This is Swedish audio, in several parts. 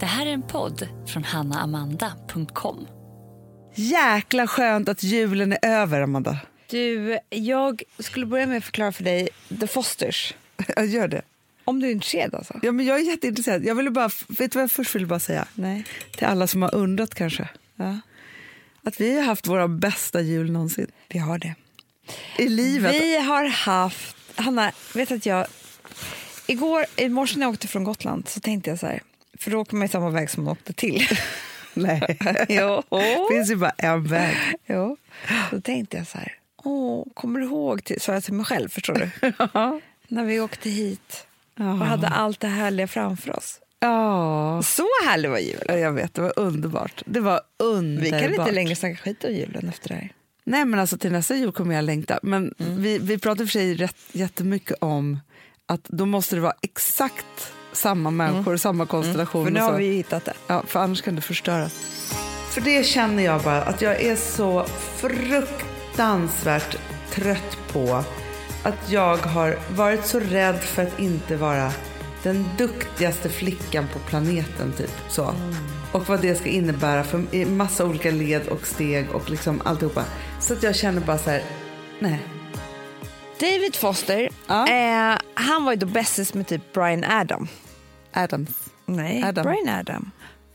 Det här är en podd från hannaamanda.com. Jäkla skönt att julen är över, Amanda. Du, jag skulle börja med att förklara för dig The Fosters. Jag gör det. Om du är intresserad alltså. Ja, men jag är jätteintresserad. Jag ville bara, vet du vad jag först ville bara säga? Nej. Till alla som har undrat kanske. Ja. Att vi har haft våra bästa jul någonsin. Vi har det. I livet. Vi har haft, Hanna, vet att jag i morse när jag åkte från Gotland så tänkte jag så här, för då åker man i samma väg som man åkte till. Nej. Jo. Det finns ju bara en väg. Jo. Då tänkte jag så här, kommer du ihåg, så jag till mig själv, förstår du? Ja. När vi åkte hit och hade allt det härliga framför oss. Ja. Så härligt var jul. Jag vet, det var underbart. Det var underbart. Vi kan inte längre snacka skit om julen efter det här. Nej, men alltså till nästa jul kommer jag längta. Men vi pratar för sig jättemycket om att då måste det vara exakt samma människor, samma konstellation. För nu och så. har vi ju hittat det. Ja, för annars kan det förstöras. För det känner jag bara att jag är så fruktansvärt trött på att jag har varit så rädd för att inte vara den duktigaste flickan på planeten typ så. Och vad det ska innebära för massa olika led och steg och liksom alltihopa. Så att jag känner bara så här, nej. David Foster, han var ju då bästis med typ Bryan Adams. Nej, Adam. Bryan Adam.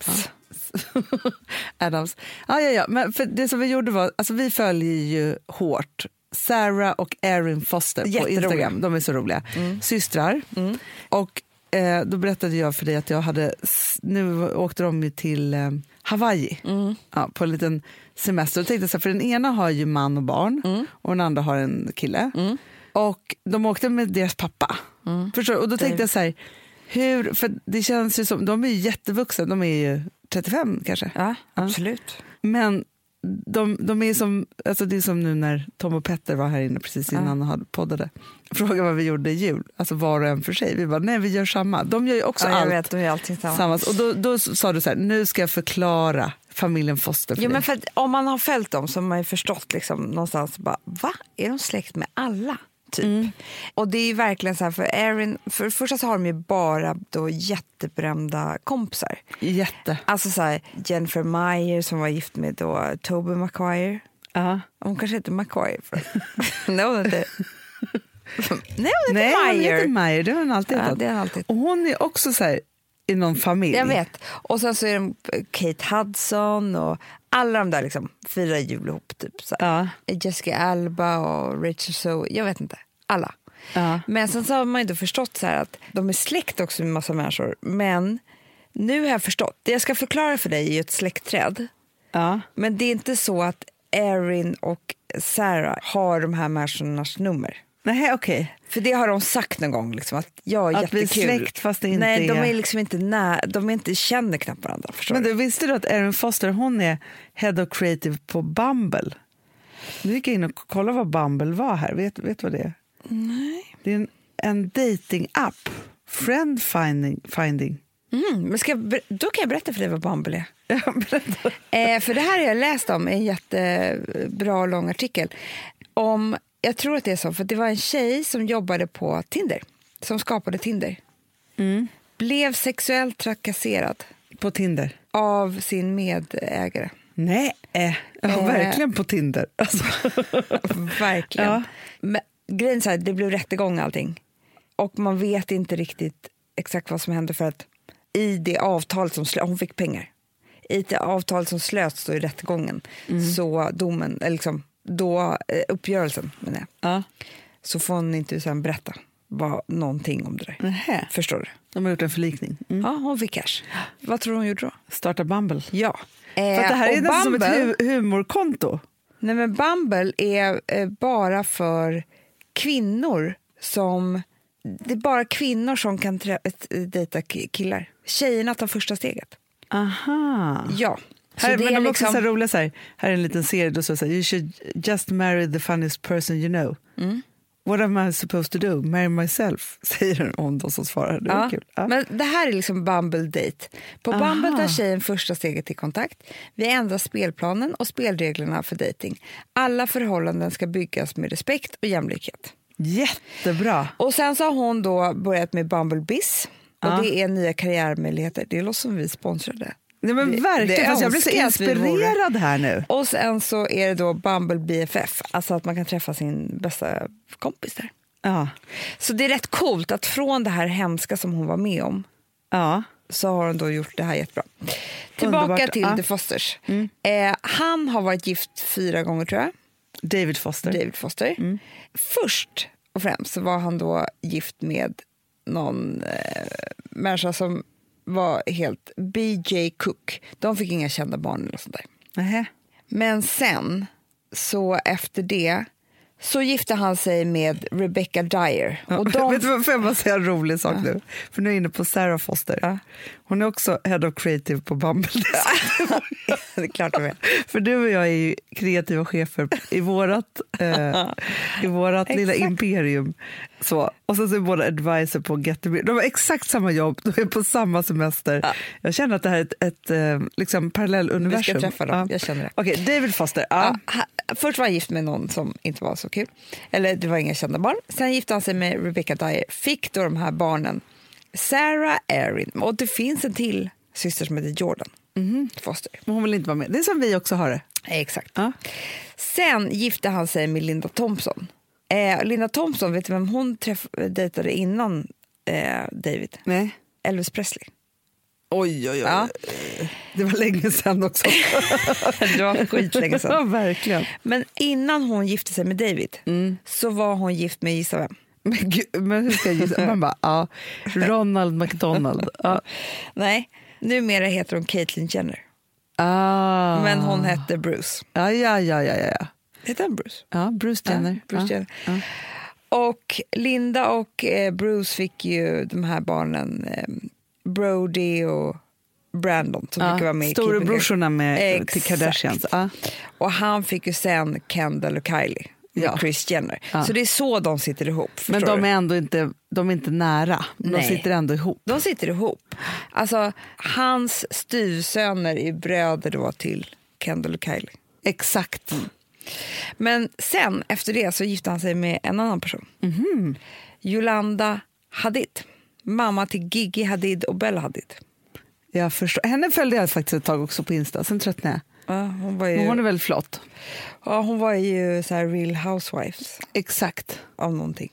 Adams. Ja. Men för det som vi gjorde var, alltså vi följer ju hårt Sarah och Erin Foster på Instagram. De är så roliga. Systrar. Och då berättade jag för dig att jag hade, nu åkte de ju till Hawaii på en liten semester. Och tänkte så här, för den ena har ju man och barn och den andra har en kille. Och de åkte med deras pappa. Förstår du? Och då tänkte jag så här, hur, för det känns ju som, de är ju jättevuxna, de är ju 35 kanske. Ja, absolut. Men de är som, alltså det är som nu när Tom och Petter var här inne precis innan han poddade. Frågade vad vi gjorde i jul, alltså var och en för sig. Vi bara, nej vi gör samma. De gör ju också jag allt. vet, de gör allting tillsammans. Och då sa du så här, nu ska jag förklara familjen Foster för dig. Men för att om man har följt dem så har man ju förstått liksom någonstans bara, va? Är de släkt med alla? Typ. Och det är ju verkligen så här, för Erin, för det första så har de ju bara då jätteberömda kompisar. Alltså så här, Jennifer Meyer som var gift med då Tobey Maguire. Hon kanske heter Maguire. Nej, hon heter Meyer. Det har hon alltid hetat. Och hon är också så här i någon familj. Jag vet. Och sen så är de Kate Hudson och alla de där liksom firar jul ihop typ så här. Jessica Alba och Rachel Zoe, jag vet inte. Alla. Men sen så har man inte förstått så här att de är släkt också med massa människor. Men nu har jag förstått. Det jag ska förklara för dig är ju ett släktträd. Men det är inte så att Erin och Sarah har de här människornas nummer. Nej, okej. För det har de sagt någon gång liksom, att jag är jättekul. Att vi är släkt fast det inte Nej, de är liksom inte de är inte känner knappt varandra, förstår Men du visste du att Erin Foster, hon är Head of Creative på Bumble? Nu gick jag in och kollade vad Bumble var här. Vet vad det är? Nej. Det är en dating-app. Friend finding. Men då kan jag berätta för dig vad Bumble är. För det här har jag läst om i en jättebra lång artikel om, jag tror att det är så, för det var en tjej som jobbade på Tinder, som skapade Tinder. Blev sexuellt trakasserad på Tinder av sin medägare. Nej, verkligen på Tinder. Alltså. Verkligen. Men grejen är att det blev rättegång och allting. Och man vet inte riktigt exakt vad som hände, för att i det avtal som hon fick pengar. I det avtal som slöts då i rättegången, så domen, eller liksom då uppgörelsen, menar jag. Så får hon inte sen berätta någonting om det där. Nähä. Förstår du? De har gjort en förlikning. Ja, hon fick cash. Vad tror du hon gjorde då? Starta Bumble. Ja. För att det här är nästan som ett humorkonto. Nej, men Bumble är bara för kvinnor som... Det är bara kvinnor som kan dejta killar. Tjejerna tar första steget. Aha. Ja. Här, det men är de liksom... också så roliga så här är en liten serie då så säger you should just marry the funniest person you know. What am I supposed to do? Marry myself, säger hon då som svarar. Det är kul. Men det här är liksom Bumble Date. På Bumble tar tjejen första steget till kontakt. Vi ändrar spelplanen och spelreglerna för dating. Alla förhållanden ska byggas med respekt och jämlikhet. Jättebra. Och sen så har hon då börjat med Bumble Biz. Och det är nya karriärmöjligheter. Det låter som vi sponsrade. Nej, men verkligen, fast jag blir så inspirerad här nu. Och sen så är det då Bumble BFF, alltså att man kan träffa sin bästa kompis där. Ja. Så det är rätt coolt att från det här hemska som hon var med om, så har hon då gjort det här jättebra. Tillbaka till The Fosters. Han har varit gift 4 gånger, tror jag. David Foster. Först och främst så var han då gift med någon människa som var helt BJ Cook. De fick inga kända barn eller sånt där. Men sen, så efter det, så gifte han sig med Rebecca Dyer. Och vet du vad, får jag bara säga en rolig sak nu? För nu är jag inne på Sarah Foster. Hon är också head of creative på Bumble. Det är klart du vet. För du och jag är ju kreativa chefer i vårat lilla imperium. Så. Och så är båda advisor på Get the Beer. De har exakt samma jobb, de är på samma semester. Jag känner att det här är ett liksom parallelluniversum. Vi ska träffa dem, jag känner det. Okej, David Foster. Först var han gift med någon som inte var så kul. Eller det var inga kända barn. Sen gifte han sig med Rebecca Dyer. Fick då de här barnen Sarah, Erin. Och det finns en till syster som heter Jordan Foster. Men hon vill inte vara med. Det är som vi också har det. Exakt. Sen gifte han sig med Linda Thompson. Linda Thompson, vet du vem hon dejtade innan David? Nej. Elvis Presley. Oj. Ja. Det var länge sedan också. Det var skitlänge sedan. Ja, verkligen. Men innan hon gifte sig med David så var hon gift med, gissa vem? Men hur ska jag gissa? Man bara, Ronald McDonald. Nej, numera heter hon Caitlyn Jenner. Men hon hette Bruce. Ja. Heter han Bruce? Ja, Bruce Jenner. Jenner. Och Linda och Bruce fick ju de här barnen Brody och Brandon som brukar vara med i storebrorsorna med till Kardashians. Och han fick ju sen Kendall och Kylie med Kris Jenner. Så det är så de sitter ihop. Men de är ändå inte, de är inte nära. De sitter ändå ihop. De sitter ihop. Alltså hans styvsöner är bröder då till Kendall och Kylie. Exakt. Men sen efter det så gifte han sig med en annan person. Yolanda Hadid. Mamma till Gigi Hadid och Bella Hadid. Jag förstår. Henne följde jag faktiskt ett tag också på Insta. Sen tröttnade jag. Hon är väldigt flott. Ja, hon var ju så här Real Housewives. Exakt. Av någonting.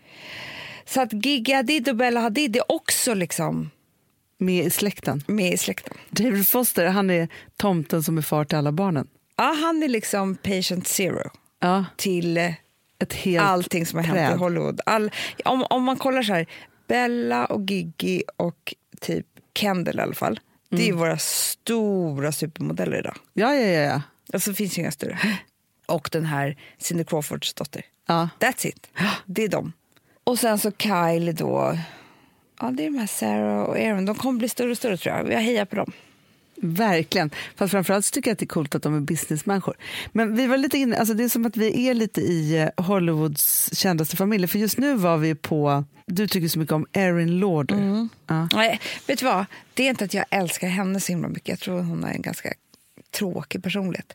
Så att Gigi Hadid och Bella Hadid är också liksom med i släkten. David Foster, han är tomten som är far till alla barnen. Ja, han är liksom patient zero. Till ett helt allting som har hänt i Hollywood. Om man kollar så här, Bella och Gigi och typ Kendall i alla fall. Det är våra stora supermodeller idag. Ja. Alltså finns ju inga större. Och den här Cindy Crawfords dotter. That's it. Det är dem. Och sen så Kylie då. Ja, det är de här Sarah och Aaron. De kommer bli större och större, tror jag. Jag hejar på dem. Verkligen. Fast framförallt tycker jag att det är coolt att de är businessmänniskor. Men vi var lite inne, alltså det är som att vi är lite i Hollywoods kändaste familj. För just nu var vi på, du tycker så mycket om Erin Lauder. Nej, vet du vad? Det är inte att jag älskar henne så himla mycket. Jag tror hon är en ganska tråkig personlighet.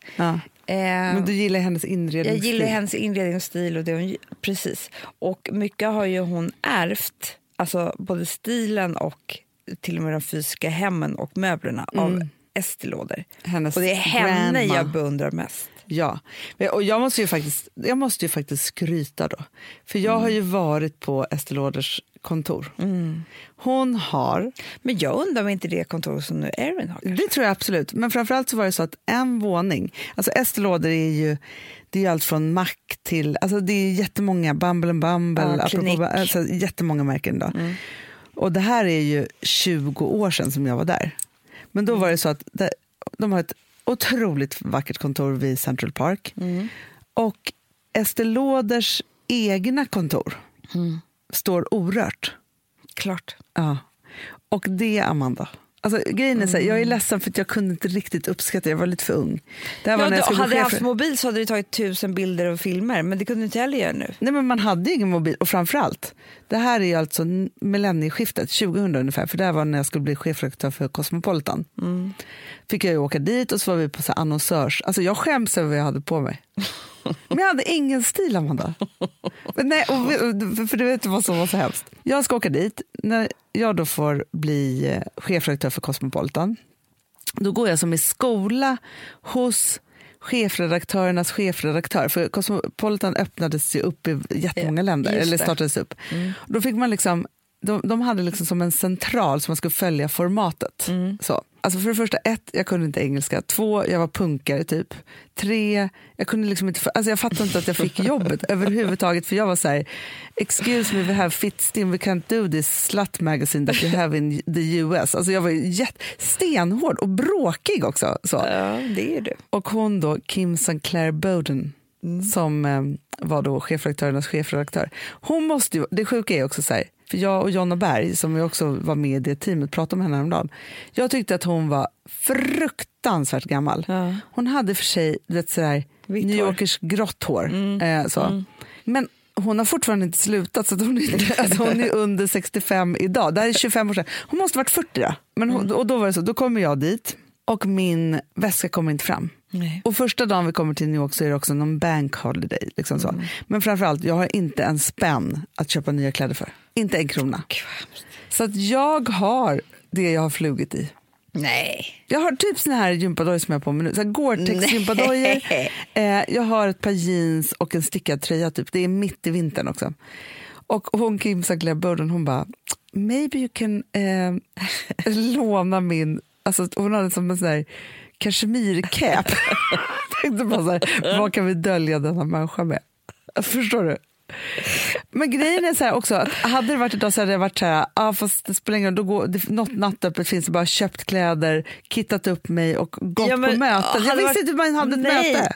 Men du gillar hennes inredningsstil? Jag gillar hennes inredningsstil och det hon, precis. Och mycket har ju hon ärvt. Alltså både stilen och till och med de fysiska hemmen och möblerna av Estée Lauder. Och det är henne jag beundrar mest. Ja, och jag måste ju faktiskt skryta då. För jag har ju varit på Estée Lauders kontor. Hon har... Men jag undrar om inte det kontor som nu Erin har. Det tror jag absolut. Men framförallt så var det så att en våning... Alltså Estée Lauder är ju allt från Mac till... Alltså det är jättemånga, Bumble & Bumble, alltså jättemånga märken då. Och det här är ju 20 år sedan som jag var där. Men då var det så att de har ett otroligt vackert kontor vid Central Park. Och Estée Lauders egna kontor står orört. Klart. Ja. Och det är Amanda. Alltså, grejen är så här, jag är ledsen för att jag kunde inte riktigt uppskatta det. Jag var lite för ung. Det var när jag hade jag haft mobil så hade det tagit 1000 bilder och filmer. Men det kunde du inte heller göra nu. Nej, men man hade ingen mobil. Och framförallt, Det här är alltså millennieskiftet, 2000 ungefär, för det var när jag skulle bli chefredaktör för Cosmopolitan. Fick jag ju åka dit och så var vi på så här annonsörs. Alltså jag skäms över vad jag hade på mig. Men jag hade ingen stil, Amanda. Men nej, för du vet vad som var så hemskt. Jag ska åka dit, när jag då får bli chefredaktör för Cosmopolitan. Då går jag som i skola hos chefredaktörernas chefredaktör. För Cosmopolitan öppnades ju upp i jättemånga länder, eller startades upp. Då fick man liksom, de hade liksom som en central som man skulle följa formatet. Så. Alltså för det första, 1, jag kunde inte engelska. 2, jag var punkare typ. 3, jag kunde liksom inte, alltså jag fattade inte att jag fick jobbet överhuvudtaget, för jag var så här: excuse me, we have Fittstim, we can't do this slut magazine that you have in the US. Alltså jag var ju stenhård och bråkig också. Så. Ja, det är du. Och hon då, Kim Sinclair Bowden, som var då chefredaktörernas chefredaktör. Hon måste ju, det sjuka är också så här, för jag och Jonna Berg, som jag också var med i det teamet, pratade om henne häromdagen. Jag tyckte att hon var fruktansvärt gammal. Ja. Hon hade för sig sådär New Yorkers grått hår. Men hon har fortfarande inte slutat, så att hon är under 65 idag. Det här är 25 år sedan. Hon måste ha varit 40 då. Men och då var det så, då kommer jag dit och min väska kommer inte fram. Nej. Och första dagen vi kommer till New York så är det också någon bank holiday. Liksom så. Men framförallt, jag har inte en spänn att köpa nya kläder för. Inte en krona. Så att jag har det jag har flugit i. Nej. Jag har typ såna här gympadojor som jag har på mig nu. Så här Gore-Tex gympadojor. Jag har ett par jeans och en stickad tröja typ. Det är mitt i vintern också. Och hon, Kim Sinclair Bowden, hon bara, maybe you can låna min... Alltså hon hade som en sån här kashmircap. Tänkte bara så här, vad kan vi dölja denna människa med? Förstår du? Men grejen är så här också, att hade det varit idag så hade det varit så här, fast det spelar ingen roll, då går något nattöppet, finns det bara köpt kläder, kittat upp mig och gått på möten. Jag visste inte hur man hade ett möte.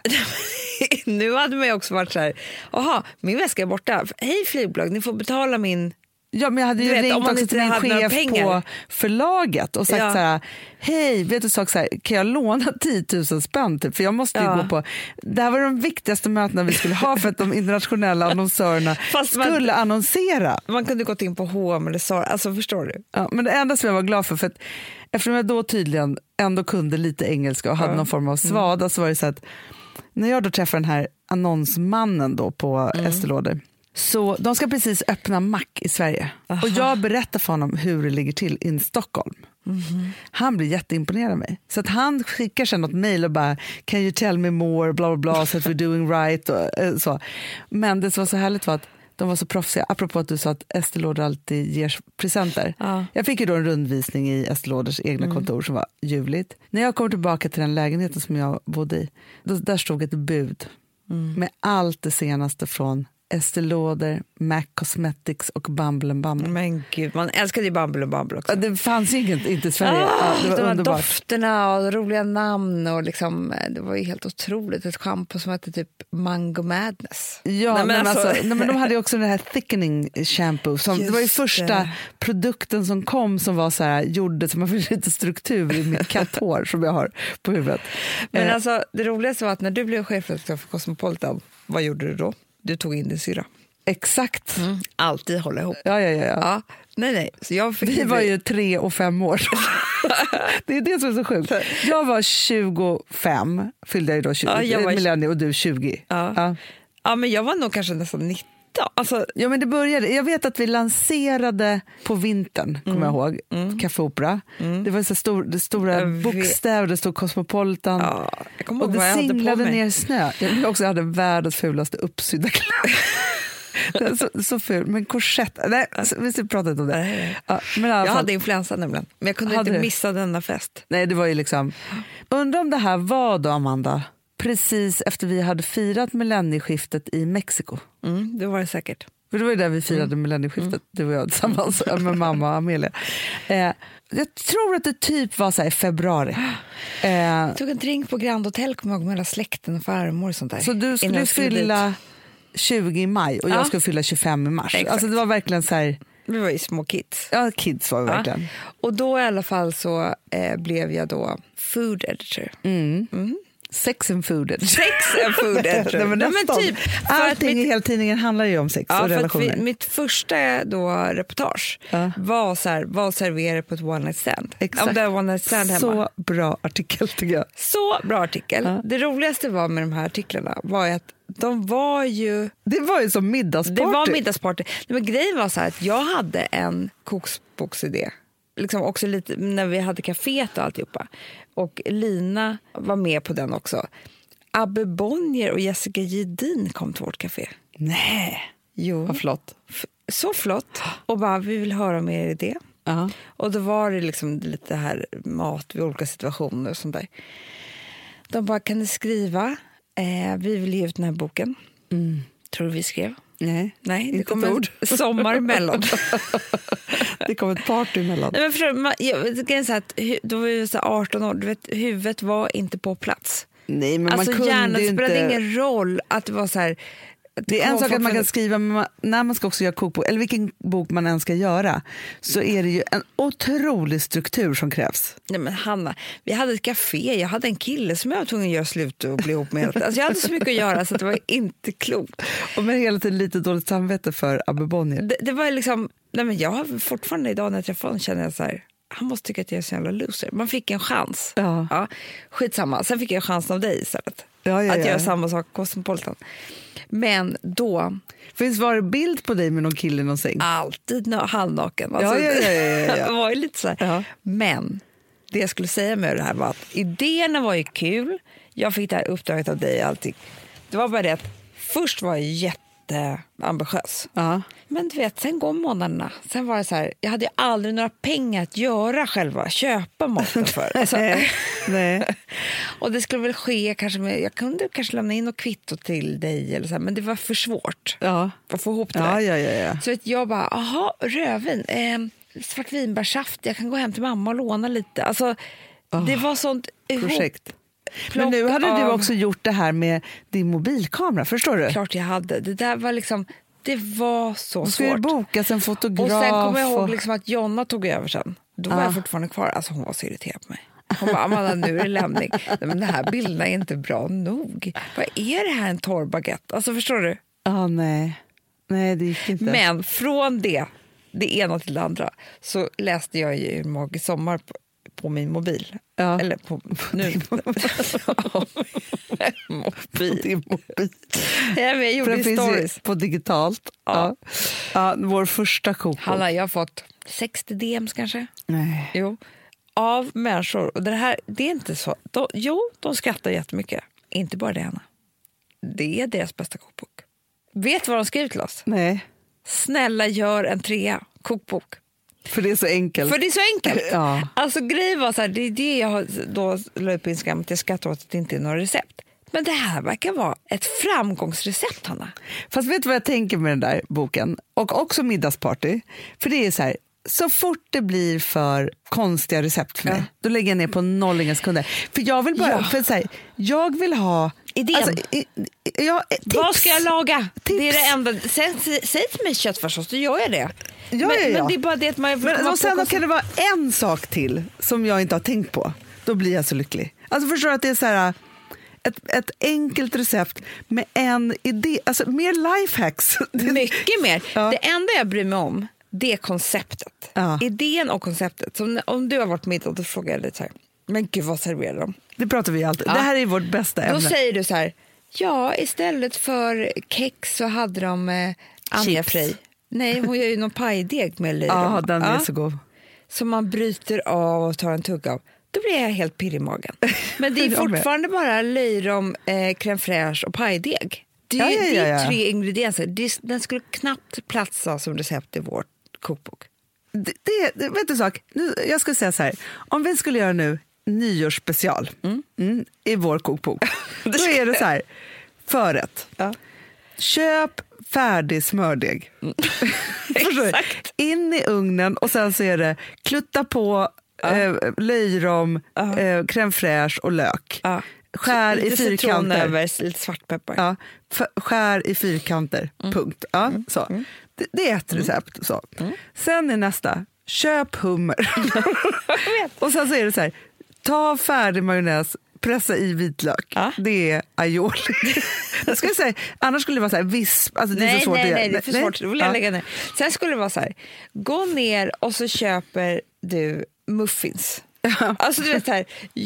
Nu hade man ju också varit så här, jaha, min väska är borta. Hej flygbolag, ni får betala min... Ja, men jag hade ju ringt också till min chef på förlaget och sagt så här, hej, vet du så här, kan jag låna 10 000 spänn typ? För jag måste ju gå på, det här var de viktigaste mötena vi skulle ha för att de internationella annonsörerna skulle annonsera. Man kunde gått in på H&M eller Zara, alltså förstår du? Ja, men det enda som jag var glad för att eftersom jag då tydligen ändå kunde lite engelska och hade någon form av svada, så var det så att när jag då träffade den här annonsmannen då på Estée Lauder, så de ska precis öppna mack i Sverige. Aha. Och jag berättar för honom hur det ligger till i Stockholm. Han blir jätteimponerad av mig. Så att han skickar sen något mejl och bara, can you tell me more, bla bla bla, so that we're doing right. Och, så. Men det som var så härligt var att de var så proffsiga. Apropå att du sa att Estée Lauder alltid ger presenter. Jag fick ju då en rundvisning i Estée Lauders egna kontor som var ljuvligt. När jag kom tillbaka till den lägenheten som jag bodde i, där stod ett bud med allt det senaste från Estée Lauder, MAC Cosmetics och Bumble & Bumble. Men gud, man älskade ju Bumble & Bumble också. Det fanns ju inte i Sverige. Det var de underbart. Dofterna och roliga namn och liksom, det var ju helt otroligt. Ett shampoo som hette typ Mango Madness. Ja, men de hade ju också den här thickening shampoo. Det var ju första produkten som kom som var så här, gjorde så man fick lite struktur i mitt katthår som jag har på huvudet. Men alltså, det roligaste var att när du blev chefredaktör för Cosmopolitan, vad gjorde du då? Du tog in din syra. Exakt. Alltid hålla ihop. Ja. Nej. Så vi var ju 3 och 5 år. Det är det som är så sjukt. Jag var 25, fyllde jag då 20, millennium, och du 20. Ja, men jag var nog kanske nästan 19. Alltså... Ja, men det började. Jag vet att vi lanserade på vintern, kommer jag ihåg, Café Opera. Det var så stora bokstäver, det stod Cosmopolitan. Och det singlade ner snö. Jag också hade världens fulaste uppsydda kläder. så ful, men korsett. Nej, vi ska prata om det. Men jag hade influensa nämligen, men jag kunde inte missa denna fest. Nej, det var ju liksom... Undrar om det här var då, Amanda, precis efter vi hade firat millennieskiftet i Mexiko. Det var det säkert. För det var ju där vi firade millennieskiftet, du och jag tillsammans med mamma och Amelia. Jag tror att det typ var så här i februari. Jag tog en drink på Grand Hotel, kommer jag ihåg, med hela släkten och farmor och sånt där. Så du skulle fylla 20 i maj och jag skulle fylla 25 i mars. Exakt. Alltså det var verkligen så här... Vi var ju små kids. Ja, kids var vi verkligen. Och då i alla fall så blev jag då food editor. Sex and fooded. Nej, men typ, allting i hela tidningen handlar ju om sex och relationer. Mitt första då reportage var så här, vad serverar på ett one night stand? Exakt. Om det var one night stand hemma. Så bra artikel tycker jag. Så bra artikel. Det roligaste var med de här artiklarna var att de var ju... Det var ju som middagsparty. Det var middagsparty. Men grejen var så här att jag hade en kokboksidé. Liksom också lite när vi hade kaféet och alltihopa. Och Lina var med på den också. Abbe Bonnier och Jessica Jedin kom till vårt café. Nej, jo. Vad flott. Så flott. Och bara, vi vill höra mer i det. Och då var det liksom lite här mat vid olika situationer och sånt där. De bara, kan ni skriva? Vi vill ge ut den här boken. Tror du vi skrev? Nej, det kom ett ord. Sommar emellan. Det kom ett party emellan. Nej, men då var vi så 18 år. Du vet, huvudet var inte på plats. Nej, men alltså, man kunde hjärnan ju spelade inte... ingen roll att det var så här... Det är en sak att man kan skriva, men när man ska också göra kokbok, eller vilken bok man än ska göra, så är det ju en otrolig struktur som krävs. Nej men Hanna, vi hade ett café, jag hade en kille som jag var tvungen att göra slut och bli ihop med. Alltså jag hade så mycket att göra så att det var inte klokt. Och men hela tiden lite dåligt samvete för Abbe Bonnier. Det var liksom, nej men jag har fortfarande idag när jag träffar honom känner jag så här, han måste tycka att jag är så jävla loser. Man fick en chans. Ja, skitsamma. Sen fick jag en chans av dig istället. Att göra samma sak Cosmopolitan. Men då... Var det bild på dig med någon kille någonsin? Alltid halvnaken. Alltså, det var ju lite så här. Ja. Men det jag skulle säga med det här var att idéerna var ju kul. Jag fick det här uppdraget av dig och allting. Det var bara det att först var jag jätteambitiös. Men du vet, sen går månaderna. Sen var det så här, jag hade ju aldrig några pengar att göra själva, köpa maten för. Alltså, nej. Och det skulle väl ske kanske med, jag kunde kanske lämna in något kvitto till dig eller så här, men det var för svårt att få ihop det där. Ja. Så att jag bara, rödvin, svartvinbärssaft, jag kan gå hem till mamma och låna lite. Alltså, det var sånt projekt. Men nu hade du också gjort det här med din mobilkamera, förstår du? Klart jag hade. Det där var liksom, det var så svårt. Skulle bokas en fotograf. Och sen kommer jag ihåg liksom att Jonna tog över sen. Då var jag fortfarande kvar. Alltså hon var så irriterad på mig. Hon bara, Amanda, nu är det lämning. Nej, men den här bilden är inte bra nog. Vad är det här, en torr baguette? Alltså förstår du? Nej, det gick inte. Men från det ena till det andra, så läste jag ju Magisk sommar på min mobil. Eller på nu. Mobil. Jag gjorde stories på digitalt. Vår första kokbok. Hanna, jag har fått 60 DMs kanske. Nej. Jo. Av människor. Och det är inte så. De skrattar jättemycket. Inte bara det, Hanna. Det är deras bästa kokbok. Vet du vad de skriver till oss? Nej. Snälla, gör en 3 kokbok. För det är så enkelt. Alltså grejen var så här, det är det jag har då lagt på Instagram, att jag skrattar åt att det inte är några recept. Men det här verkar vara ett framgångsrecept, Hanna. Fast vet du vad jag tänker med den där boken? Och också middagsparty. För det är så här, så fort det blir för konstiga recept för mig, då lägger jag ner på 0 sekunder. För jag vill bara, för så här, jag vill ha... Idén. Alltså, vad ska jag laga? Tips. Det är det enda. Säg till mig köttfärssås, då gör jag det. Men det är bara det att man... Och sen kan det vara en sak till som jag inte har tänkt på. Då blir jag så lycklig. Alltså förstår du att det är så här... Ett enkelt recept med en idé. Alltså mer lifehacks. Mycket mer. Det enda jag bryr mig om, det är konceptet. Idén och konceptet. Så om du har varit med, då frågar jag lite så här. Men gud, vad serverar de? Det pratar vi alltid. Det här är vårt bästa ämne. Då säger du så här. Ja, istället för kex så hade de Anja Frey. Nej, hon gör ju någon pajdeg med löjrom. Ja, den är så god. Som man bryter av och tar en tugga av. Då blir jag helt pirrig i magen. Men det är fortfarande bara löjrom, crème fraîche och pajdeg. Det är 3 ingredienser. Den skulle knappt platsa som recept i vår kokbok. Det vet du sak? Jag ska säga så här. Om vi skulle göra nu nyårsspecial i vår kokbok, då är det så här: förrätt. Köp färdig smördeg. Exakt. In i ugnen och sen så är det klutta på löjrom, crème fraîche och lök. Skär i fyrkanter. Över, lite svartpeppar. Skär i fyrkanter. Punkt. Så. Det är ett recept. Så. Sen är nästa. Köp hummer. Och sen så är det så här. Ta färdig majonnäs, pressa i vitlök. Det är aioli. Jag skulle säga, annars skulle det vara så här visp. Alltså, det är så svårt nej, det är för svårt. Då vill jag lägga ner. Sen skulle det vara så här, gå ner och så köper du muffins. Alltså du vet så här,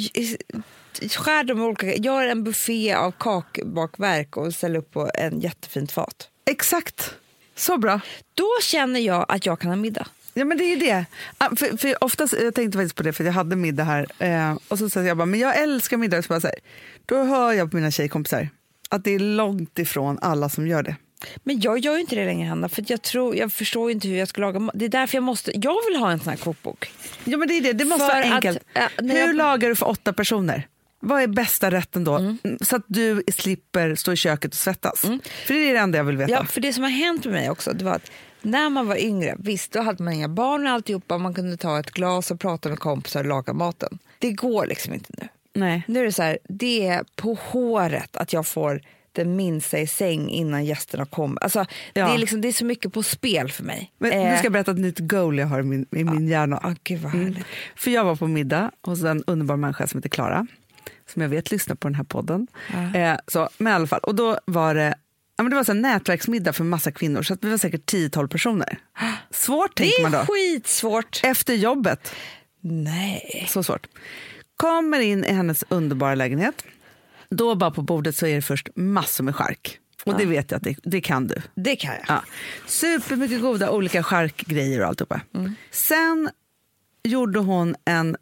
skär dem olika, gör en buffé av kakbakverk och ställ upp på en jättefint fat. Exakt, så bra. Då känner jag att jag kan ha middag. Ja, men det är det. För oftast, jag tänkte faktiskt på det för jag hade middag här. Och så sa jag bara, men jag älskar middag. Så bara så här, då hör jag på mina tjejkompisar att det är långt ifrån alla som gör det. Men jag gör ju inte det längre, Hanna, för jag förstår inte hur jag ska laga mat. Det är därför jag vill ha en sån här kokbok. Ja, men det är det. Det måste vara enkelt. Hur lagar du för 8 personer? Vad är bästa rätten då? Så att du slipper stå i köket och svettas. För det är det enda jag vill veta. Ja, för det som har hänt med mig också, det var att när man var yngre, visst, då hade man inga barn och alltihopa. Man kunde ta ett glas och prata med kompisar och laga maten. Det går liksom inte nu. Nej. Nu är det så här, det är på håret att jag får den minsta i säng innan gästerna kommer. Alltså, det är så mycket på spel för mig. Men nu ska jag berätta ett nytt goal jag har i min hjärna. Gud vad härligt. För jag var på middag hos en underbar människa som heter Clara, som jag vet lyssnar på den här podden. Men i alla fall, och då var det var så en nätverksmiddag för massa kvinnor, så att vi var säkert 10-12 personer. Svårt, tänker man då. Det är skitsvårt. Efter jobbet. Nej. Så svårt. Kommer in i hennes underbara lägenhet. Då bara på bordet så är det först massor med chark. Och det vet jag att det kan du. Det kan jag. Ja. Supermycket goda olika charkgrejer och alltihopa. Sen gjorde hon en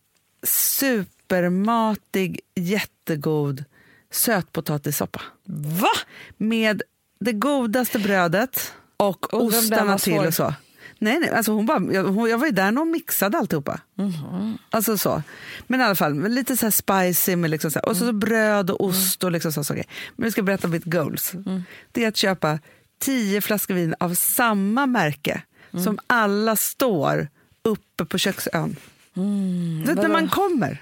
supermatig, jättegod sötpotatissoppa. Va? Med det godaste brödet och ostarna till och så. Nej, alltså jag var ju där när hon mixade alltihopa. Alltså så. Men i alla fall, lite så här spicy med liksom så här, och så bröd och ost och liksom så saker. Men jag ska berätta om mitt goals. Det är att köpa 10 flaskor vin av samma märke som alla står uppe på köksön. Vet när man kommer.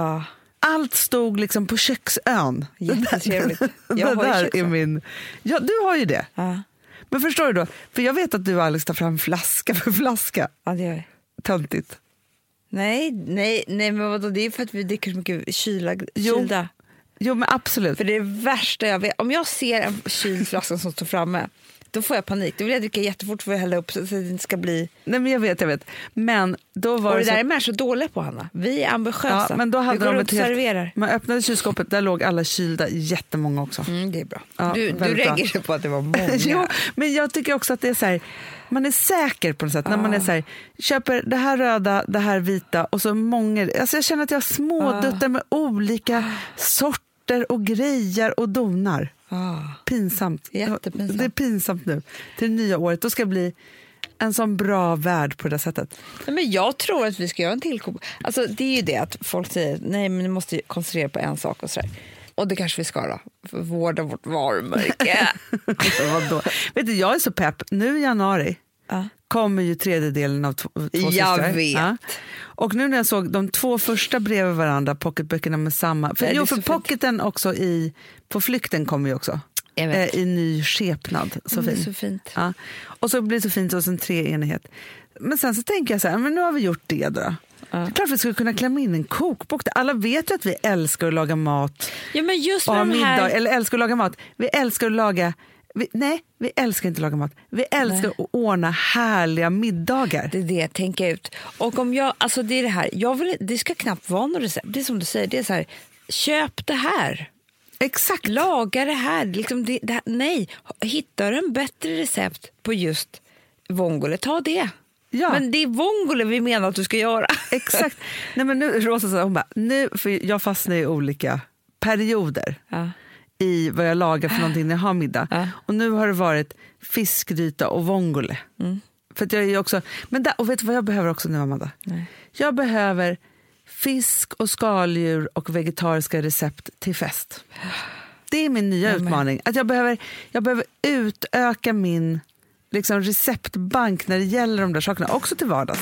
Allt stod liksom på köksön. Jättetrevligt. Det där är min... Ja, du har ju det. Men förstår du då? För jag vet att du och Alex tar fram flaska för flaska. Ja, det gör jag. Töntigt. Nej, men vadå? Det är för att vi dricker så mycket kylda. Jo, men absolut. För det är det värsta jag vet. Om jag ser en kyld flaska som står framme, då får jag panik. Då vill jag dricka jättefort för att hälla upp så att det inte ska bli... Nej, men jag vet. Men då var och det där är människor så dåliga på, Hanna. Vi är ambitiösa. Ja, men då hade vi går ut och serverar. Man öppnade kylskåpet, där låg alla kylda, jättemånga också. Det är bra. Ja, du reagerar på att det var många. Jo, men jag tycker också att det är så här, man är säker på något sätt. När man är så här, köper det här röda, det här vita och så många... Alltså jag känner att jag har småduttar med olika sorter och grejer och donar. Pinsamt. Jättepinsamt. Det är pinsamt nu. Till det nya året. Då ska det bli en sån bra värld på det sättet. Nej, men jag tror att vi ska göra en tillkop. Alltså det är ju det att folk säger nej, men ni måste koncentrera på en sak och sådär. Och det kanske vi ska då. För vårda vårt varumärke. Vadå? Vet du, jag är så pepp. Nu i januari kommer ju 3:e delen av två systrar. Jag vet. Ja. Och nu när jag såg de 2 första bredvid varandra, pocketböckerna med samma... För pocketen också på flykten kommer ju också. I ny skepnad. Så det är fint. så fint. Ja. Och så blir det så fint och sen 3 enighet. Men sen så tänker jag så här, men nu har vi gjort det då. Det är klart vi skulle kunna klämma in en kokbok. Alla vet ju att vi älskar att laga mat. Ja, men just och med de här... eller älskar att laga mat. Vi älskar att laga... vi älskar inte att laga mat. Vi älskar att ordna härliga middagar. Det är det, tänka ut. Och om jag, alltså det är det här, det ska knappt vara något recept. Det är som du säger, det är så här, köp det här. Exakt. Laga det här. Liksom det här. Nej, hittar du en bättre recept på just vongole, ta det. Ja. Men det är vongole vi menar att du ska göra. Exakt. Nej, men nu, Rosa sa, hon bara, för jag fastnar i olika perioder i vad jag lagar för någonting när jag har middag. Och nu har det varit fiskgryta och vongole. För att jag är också, och vet du vad jag behöver också nu, Amanda? Nej. Jag behöver fisk och skaldjur och vegetariska recept till fest. Det är min nya utmaning. Att jag behöver utöka min liksom receptbank när det gäller de där sakerna, också till vardags.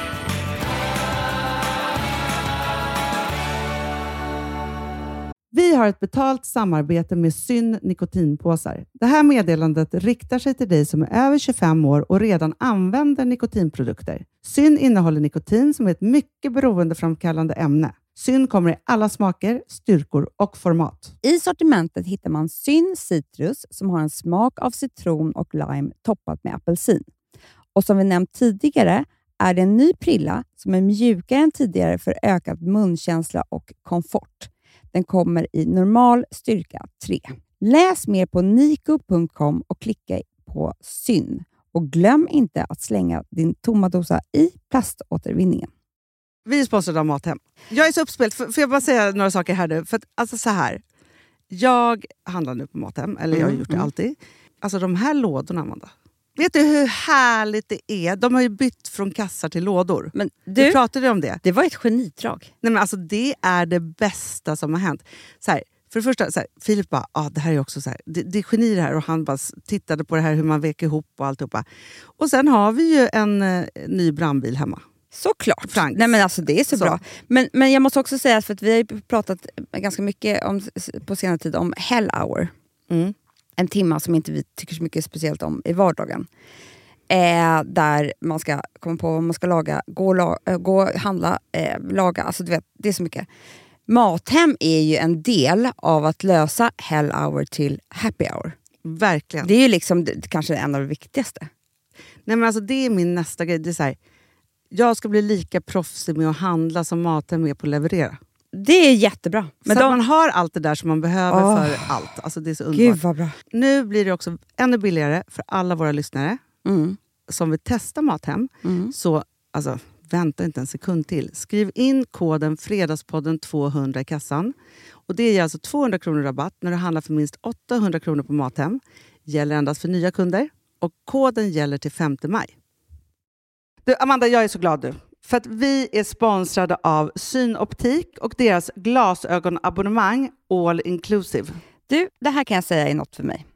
Vi har ett betalt samarbete med Syn nikotinpåsar. Det här meddelandet riktar sig till dig som är över 25 år och redan använder nikotinprodukter. Syn innehåller nikotin som är ett mycket beroendeframkallande ämne. Syn kommer i alla smaker, styrkor och format. I sortimentet hittar man Syn Citrus som har en smak av citron och lime toppat med apelsin. Och som vi nämnt tidigare är det en ny prilla som är mjukare än tidigare för ökad munkänsla och komfort. Den kommer i normal styrka 3. Läs mer på niko.com och klicka på Syn. Och glöm inte att slänga din tomma dosa i plaståtervinningen. Vi är sponsrade av Mathem. Jag är så uppspelt. Får jag bara säga några saker här nu? För att, alltså så här. Jag handlar nu på Mathem. Eller jag har gjort det alltid. Alltså de här lådorna, Amanda. Vet du hur härligt det är? De har ju bytt från kassar till lådor. Men du pratade om det. Det var ett genidrag. Nej, men alltså, det är det bästa som har hänt. Så här, för det första, så här, Filip bara, det här är också så här, det är geni det här. Och han bara tittade på det här hur man vek ihop och alltihopa. Och sen har vi ju en ny brandbil hemma. Såklart. Nej, men alltså, det är så bra. Men jag måste också säga, för att vi har ju pratat ganska mycket på senare tid om Hell Hour. En timma som inte vi tycker så mycket speciellt om i vardagen. Där man ska komma på vad man ska laga, gå handla, laga. Alltså du vet, det är så mycket. Mathem är ju en del av att lösa Hell Hour till Happy Hour. Verkligen. Det är ju liksom kanske en av de viktigaste. Nej, men alltså, det är min nästa grej. Det är så här, jag ska bli lika proffsig med att handla som Mathem är på att leverera. Det är jättebra. Men så man har allt det där som man behöver för allt. Alltså det är så underbart. Gud vad bra. Nu blir det också ännu billigare för alla våra lyssnare som vill testa Mathem. Så alltså, vänta inte en sekund till. Skriv in koden Fredagspodden 200 i kassan. Och det ger alltså 200 kronor rabatt när du handlar för minst 800 kronor på Mathem. Gäller endast för nya kunder. Och koden gäller till 5 maj. Du, Amanda, jag är så glad du. För att vi är sponsrade av Synoptik och deras glasögonabonnemang All Inclusive. Du, det här kan jag säga är något för mig.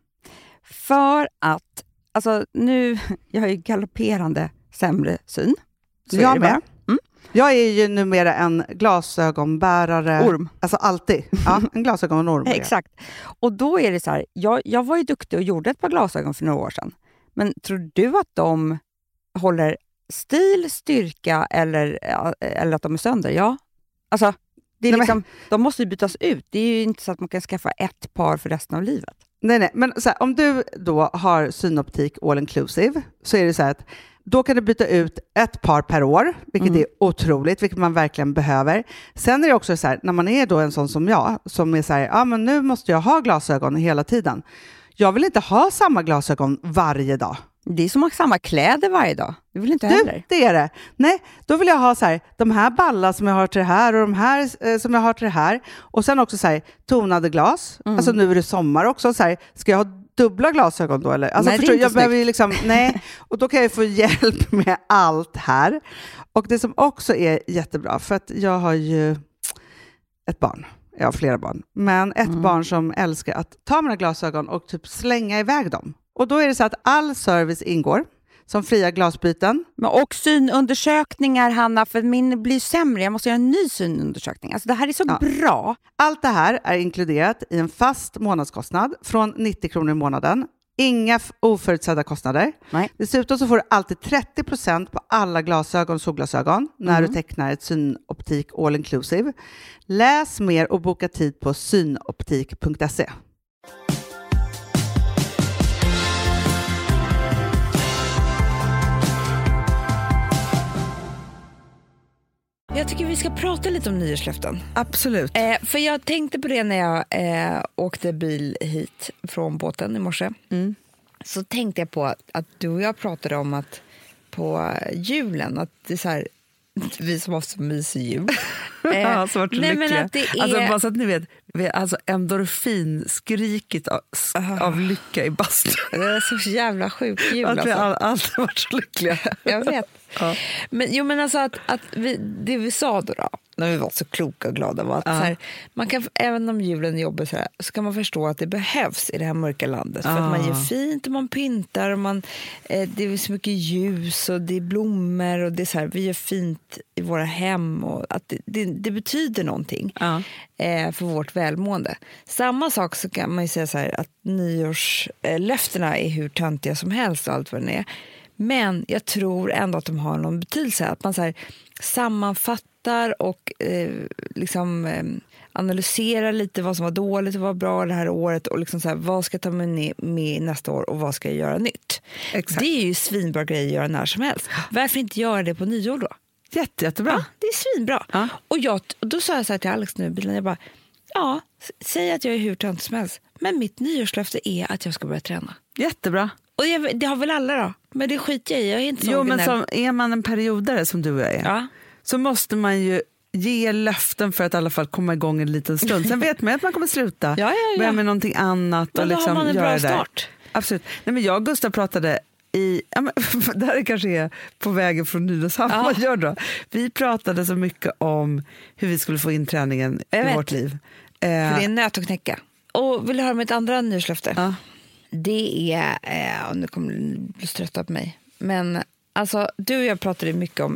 För att, alltså nu, jag har ju galopperande sämre syn. Så jag med. Jag är ju numera en glasögonbärare. Orm. Alltså alltid. Ja, en glasögonorm. Exakt. Och då är det så här, jag var ju duktig och gjorde ett par glasögon för några år sedan. Men tror du att de håller stil, styrka eller att de är sönder? Ja. Alltså, det är liksom, de måste ju bytas ut. Det är ju inte så att man kan skaffa ett par för resten av livet. Nej. Men så här, om du då har Synoptik All Inclusive så är det så här att då kan du byta ut ett par per år, vilket är otroligt, vilket man verkligen behöver. Sen är det också så här, när man är då en sån som jag, som är så här, men nu måste jag ha glasögon hela tiden. Jag vill inte ha samma glasögon varje dag. Det är som att ha samma kläder varje dag. Det vill inte heller. Det är det. Nej, då vill jag ha så här, de här ballar som jag har till det här och de här som jag har till det här. Och sen också så här, tonade glas. Alltså nu är det sommar också. Så här, ska jag ha dubbla glasögon då? Eller? Alltså, nej, förstår, jag behöver ju liksom, nej. Och då kan jag få hjälp med allt här. Och det som också är jättebra, för att jag har ju ett barn. Jag har flera barn. Men ett barn som älskar att ta mina glasögon och typ slänga iväg dem. Och då är det så att all service ingår. Som fria glasbyten. Och synundersökningar, Hanna, för min blir sämre. Jag måste göra en ny synundersökning. Alltså det här är så bra. Allt det här är inkluderat i en fast månadskostnad från 90 kronor i månaden. Inga oförutsedda kostnader. Nej. Dessutom så får du alltid 30% på alla glasögon och solglasögon när du tecknar ett Synoptik All Inclusive. Läs mer och boka tid på synoptik.se. Jag tycker vi ska prata lite om nyårslöften. Absolut. För jag tänkte på det när jag åkte bil hit från båten i morse. Så tänkte jag på att du och jag pratade om att på julen, att det är så här, vi som har så mysig jul. Ja, så vart lyckliga. Men att det är... Alltså bara så att ni vet, vi har alltså endorfinskriket av lycka i bastun. Det är så jävla sjuk jul. Att vi alltid varit så lyckliga. Jag vet. Ja. Men alltså att det vi sa då, när vi var så kloka och glada, var att så här, man kan, även om julen är jobbig så kan man förstå att det behövs i det här mörka landet. För att man gör fint och man pyntar och det är så mycket ljus och det är blommor och det är så här, vi gör fint i våra hem och att det det betyder någonting för vårt välmående. Samma sak så kan man ju säga så här att nyårslöftena är hur töntiga som helst och allt vad det är. Men jag tror ändå att de har någon betydelse. Att man så här sammanfattar och analyserar lite vad som var dåligt och vad bra det här året och liksom så här, vad ska jag ta med nästa år och vad ska jag göra nytt. Exakt. Det är ju svinbra grejer att göra när som helst. Varför inte göra det på nyår då? Jättebra. Ja, det är svinbra. Ja. Och då sa jag så här till Alex nu i bilen, jag bara, säg att jag är hur tönt som helst, men mitt nyårslöfte är att jag ska börja träna. Jättebra. Och det har väl alla då, men det skiter jag är inte så. Jo, men är man en periodare som du och jag är, så måste man ju ge löften för att i alla fall komma igång en liten stund. Sen vet man att man kommer sluta. Börja med någonting annat. Men och liksom har man en bra start. Absolut. Nej, men jag och Gustav pratade det här kanske är på vägen från Nynäshamn. Vad gör då? Vi pratade så mycket om hur vi skulle få in träningen i vårt liv. För det är en nöt att knäcka. Och vill du höra mitt andra nyårslöfte? Ja. Det är, nu kommer du bli trött på mig, men alltså, du och jag pratade mycket om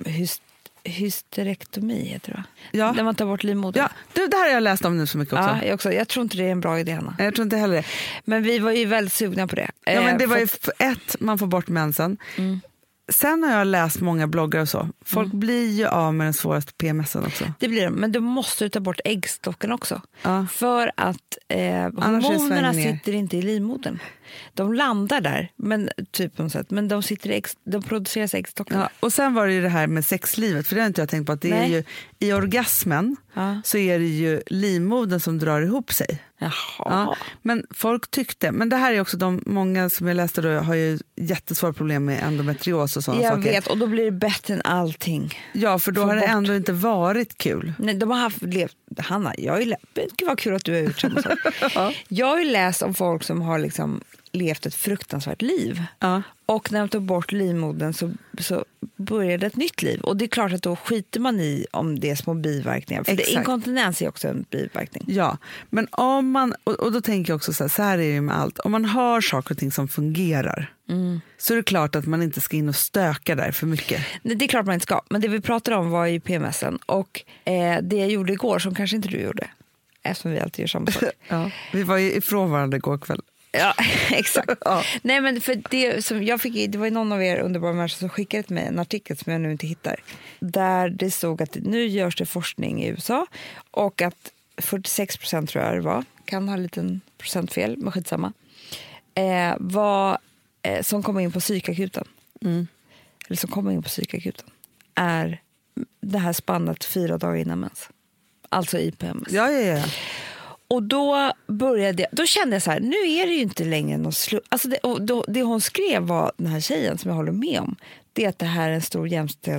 hysterektomi heter det, ja. Där man tar bort livmodern. Ja, det här har jag läst om nu så mycket också. Ja, jag tror inte det är en bra idé, Hanna. Jag tror inte heller det. Men vi var ju väldigt sugna på det. Ja, men det var ju man får bort mensen. Sen har jag läst många bloggar och så. Folk blir ju av med den svåraste PMSen också. Det blir det, men du måste ta bort äggstocken också. Ja. För att hormonerna sitter inte i livmodern. De landar där, men typ på något sätt, men de produceras äggstockar. Ja, och sen var det ju det här med sexlivet, för det har inte jag tänkt på att det är ju i orgasmen så är det ju livmodern som drar ihop sig. Jaha. Ja, men folk tyckte, men det här är också många som jag läste då har ju jättesvåra problem med endometrios och sådana saker. Jag vet, och då blir det bättre än allting. Ja, för då har det ändå inte varit kul. Nej, de har Hanna, gud vad kul att du har gjort samma sak. Jag har ju läst om folk som har liksom levt ett fruktansvärt liv. Ja. Och när de tog bort livmodern så började ett nytt liv. Och det är klart att då skiter man i om det är små biverkningar. För inkontinens är också en biverkning. Ja, men om man, och då tänker jag också så här är det ju med allt. Om man har saker och ting som fungerar så är det klart att man inte ska in och stöka där för mycket. Nej, det är klart man inte ska. Men det vi pratade om var ju PMSen. Och det jag gjorde igår som kanske inte du gjorde. Eftersom vi alltid gör samma sak. Ja, vi var ju ifrån varandra igår kväll. Ja, exakt. Ja. Nej, men för det som jag fick, det var ju någon av er underbara människor som skickade till mig en artikel som jag nu inte hittar. Där det stod att nu görs det forskning i USA och att 46% tror jag det var, kan ha en liten procentfel, men skitsamma, som kommer in på psykakuten. Eller som kommer in på psykakuten är det här spannet 4 dagar innan mens. Alltså i PMS. Ja. Och då kände jag så här, nu är det ju inte längre någon alltså det hon skrev var, den här tjejen som jag håller med om, det är att det här är en stor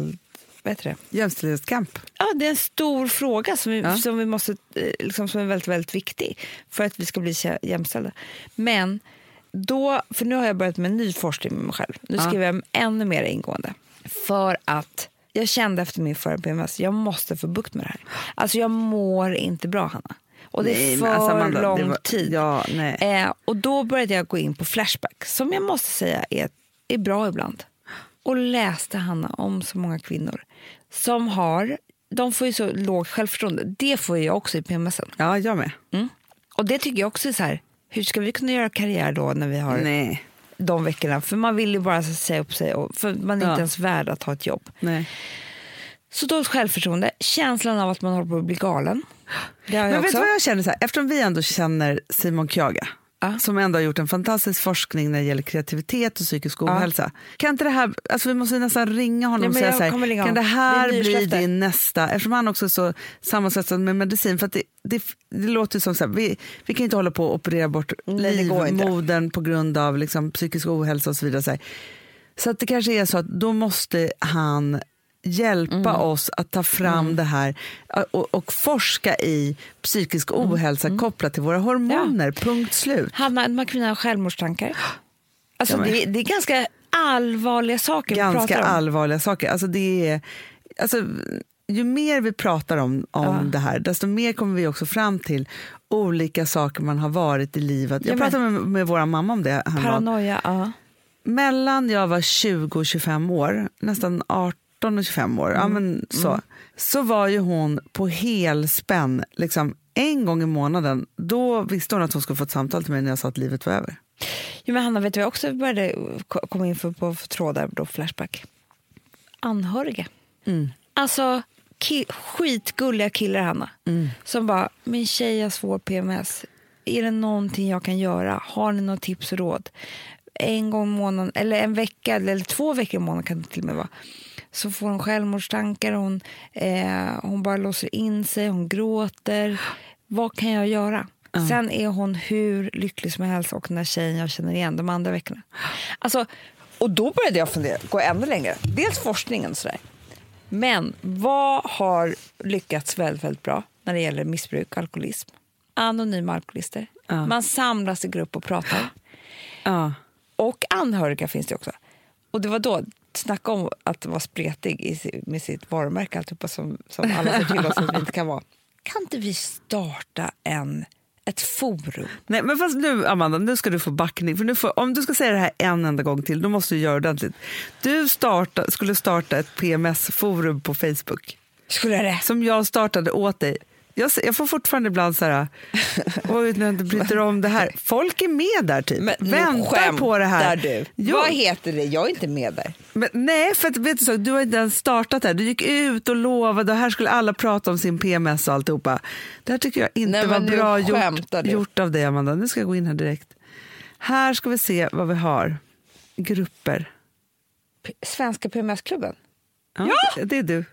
jämställdhetskamp. Ja, det är en stor fråga som vi måste, liksom, som är väldigt, väldigt viktig för att vi ska bli jämställda. Men då, för nu har jag börjat med en ny forskning med mig själv. Nu skriver jag ännu mer ingående. För att jag kände efter min förra PMS, jag måste få bukt med det här. Alltså jag mår inte bra, Hanna. Och det är för lång tid. Ja, och då började jag gå in på Flashback, som jag måste säga är bra ibland. Och läste, Hanna, om så många kvinnor som de får ju så lågt självförtroende. Det får jag också i PMSen. Ja, jag med. Och det tycker jag också är så här, hur ska vi kunna göra karriär då när vi har de veckorna? För man vill ju bara säga upp sig, för man är inte ens värd att ha ett jobb. Nej. Så dåligt självförtroende, känslan av att man håller på att bli galen. Men vet du vad jag känner så här? Eftersom vi ändå känner Simon Kjaga, som ändå har gjort en fantastisk forskning när det gäller kreativitet och psykisk ohälsa. Kan inte det här, alltså vi måste nästan ringa honom och säga så här, kan det här bli din nästa, eftersom han också är så sammansvetsad med medicin, för att det låter som så här, vi kan inte hålla på att operera bort livmodern på grund av liksom psykisk ohälsa och så vidare. Så att det kanske är så att då måste han hjälpa oss att ta fram det här och forska i psykisk ohälsa kopplat till våra hormoner, punkt slut. Man kan ha självmordstankar. Alltså det är ganska allvarliga saker. Ganska allvarliga saker. Alltså det är, ju mer vi pratar om det här, desto mer kommer vi också fram till olika saker man har varit i livet. Jag pratade med vår mamma om det. Paranoia, Mellan jag var 20 och 25 år, nästan 18 och 25 år, så var ju hon på helspänn liksom en gång i månaden. Då visste hon att hon skulle få ett samtal till mig när jag sa att livet var över. Jo, men Hanna, vet du, jag också började komma in på trådar då, Flashback. Anhöriga. Alltså skitgulliga killar, Hanna. Som bara, min tjej har svår PMS. Är det någonting jag kan göra? Har ni något tips och råd? En gång i månaden, eller en vecka, eller 2 veckor i månaden kan det till och med vara. Så får hon självmordstankar, hon bara låser in sig, hon gråter. Vad kan jag göra? Sen är hon hur lycklig som helst, och den här tjejen jag känner igen de andra veckorna. Alltså, och då började jag fundera, gå ännu längre. Dels forskningen och sådär. Men vad har lyckats väldigt, väldigt bra när det gäller missbruk, alkoholism? Anonyma alkoholister. Man samlas i grupp och pratar. Och anhöriga finns det också. Och det var då, snacka om att vara spretig med sitt varumärke, alltihopa som alla säger till oss att vi inte kan vara. Kan inte vi starta ett forum? Nej, men fast nu, Amanda, nu ska du få backning. För nu om du ska säga det här en enda gång till, då måste du göra det ordentligt. Du skulle starta ett PMS-forum på Facebook. Skulle jag det? Som jag startade åt dig. Jag får fortfarande ibland så här, oj, när jag inte bryter om det här. Folk är med där typ. Men, väntar på det här. Du. Vad heter det? Jag är inte med där. Men, nej, för att, vet du, så, du har inte ens startat här. Du gick ut och lovade, och här skulle alla prata om sin PMS och alltihopa. Det här tycker jag inte var bra gjort av dig, Amanda. Nu ska jag gå in här direkt. Här ska vi se vad vi har. Grupper. Svenska PMS-klubben. Ja! Det är du.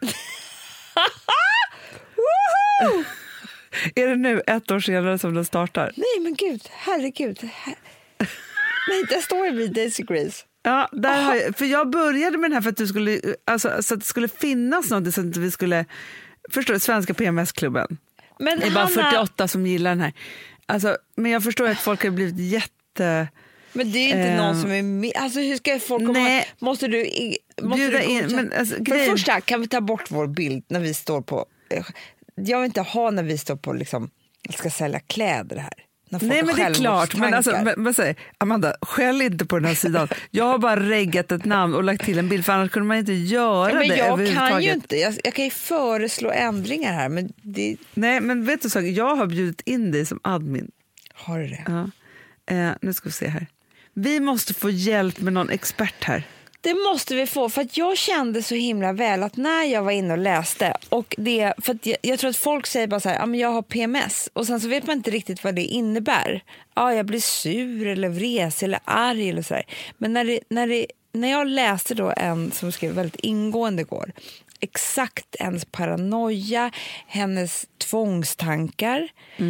Är det nu 1 år senare som den startar? Nej, men gud, herregud. Nej, det står ju Daisy Grace. Ja, där för jag började med den här för att du skulle, alltså, så att det skulle finnas något, så att vi skulle, förstår du, Svenska PMS-klubben. Men det är bara 48 som gillar den här. Alltså, men jag förstår att folk har blivit jätte... Men det är inte någon som är med. Alltså, hur ska folk komma? Måste du bjuda in? Men, alltså, för det första, kan vi ta bort vår bild när vi står på... Jag vill inte ha när vi står på liksom, ska sälja kläder här. Nej, men det är klart. Men alltså, vad säger Amanda, skäll inte på den här sidan. Jag har bara reggat ett namn och lagt till en bild, för annars kunde man inte göra det. Men jag kan ju inte. Jag kan ju föreslå ändringar här. Men det... Nej, men vet du så, jag har bjudit in dig som admin. Har du det? Ja. Nu ska vi se här. Vi måste få hjälp med någon expert här. Det måste vi få, för att jag kände så himla väl att när jag var inne och läste, och det, för att jag tror att folk säger bara så här, ja, men jag har PMS, och sen så vet man inte riktigt vad det innebär. Ja, jag blir sur eller vresig eller arg eller så här. Men när jag läste då en som skrev väldigt ingående igår, exakt hennes paranoia, hennes tvångstankar,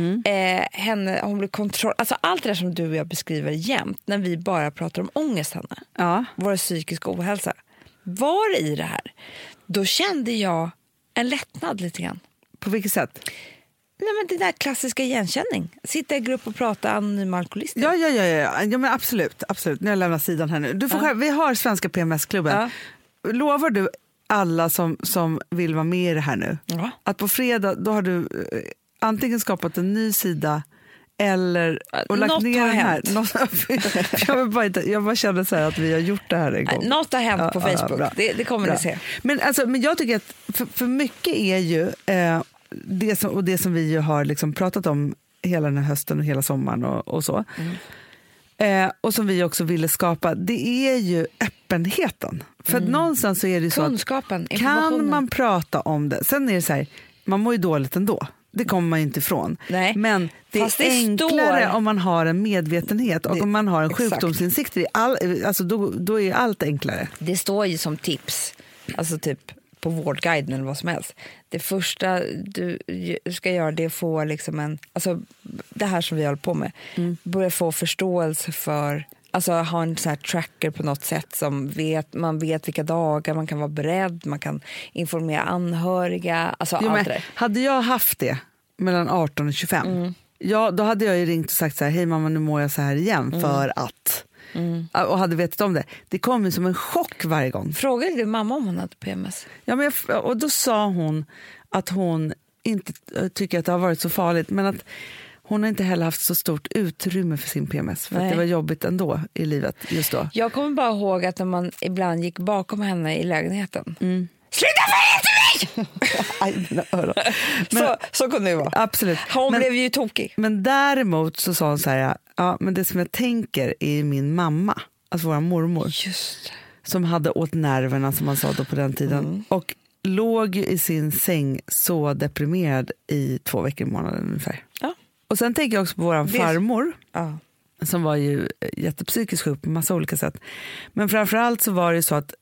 hon blir kontroll, alltså allt det där som du och jag beskriver jämt när vi bara pratar om ångest, Hanna. Ja. Vår psykiska ohälsa. Var i det här? Då kände jag en lättnad lite grann. På vilket sätt? Nej, men det där klassiska igenkänning. Sitta i grupp och prata anonyma alkoholister. Ja, men absolut. Nu jag lämnar sidan här nu. Du får vi har Svenska PMS-klubben. Ja. Lovar du alla som vill vara med i det här nu, att på fredag då har du antingen skapat en ny sida eller och lagt ner den här. Jag bara känner så här att vi har gjort det här en gång. Något har hänt på Facebook. Det kommer ni se. Men jag tycker att för mycket är ju det som vi ju har liksom pratat om hela den här hösten och hela sommaren och så. Och som vi också ville skapa, det är ju öppenheten. För att någonstans så är det så kunskapen, att kan man prata om det, sen är det så här, man mår ju dåligt ändå. Det kommer man inte ifrån. Nej. Men det är enklare om man har en medvetenhet och om man har en sjukdomsinsikt. Alltså då är allt enklare. Det står ju som tips, alltså typ på Vårdguiden eller vad som helst. Det första du ska göra, det är att få liksom alltså det här som vi håller på med. Börja få förståelse för, alltså ha en sån här tracker på något sätt som man vet vilka dagar man kan vara beredd, man kan informera anhöriga, alltså allt det där. Hade jag haft det mellan 18 och 25, då hade jag ju ringt och sagt så här, hej mamma, nu mår jag så här igen för att. Och hade vetat om det. Det kom ju som en chock varje gång. Frågade du mamma om hon hade PMS? Ja, men och då sa hon att hon inte tycker att det har varit så farligt, men att hon har inte heller haft så stort utrymme för sin PMS, för att det var jobbigt ändå i livet just då. Jag kommer bara ihåg att när man ibland gick bakom henne i lägenheten, sluta följa efter mig! Så kunde det vara. Absolut. Hon blev ju tokig. Men däremot så sa hon så här, ja, men det som jag tänker är min mamma, alltså vår mormor. Just. Som hade åt nerverna, som man sa då på den tiden. Och låg ju i sin säng så deprimerad i 2 veckor i månaden ungefär. Ja. Och sen tänker jag också på våran farmor. Ja. Som var ju jättepsykiskt sjuk på massa olika sätt. Men framförallt så var det så att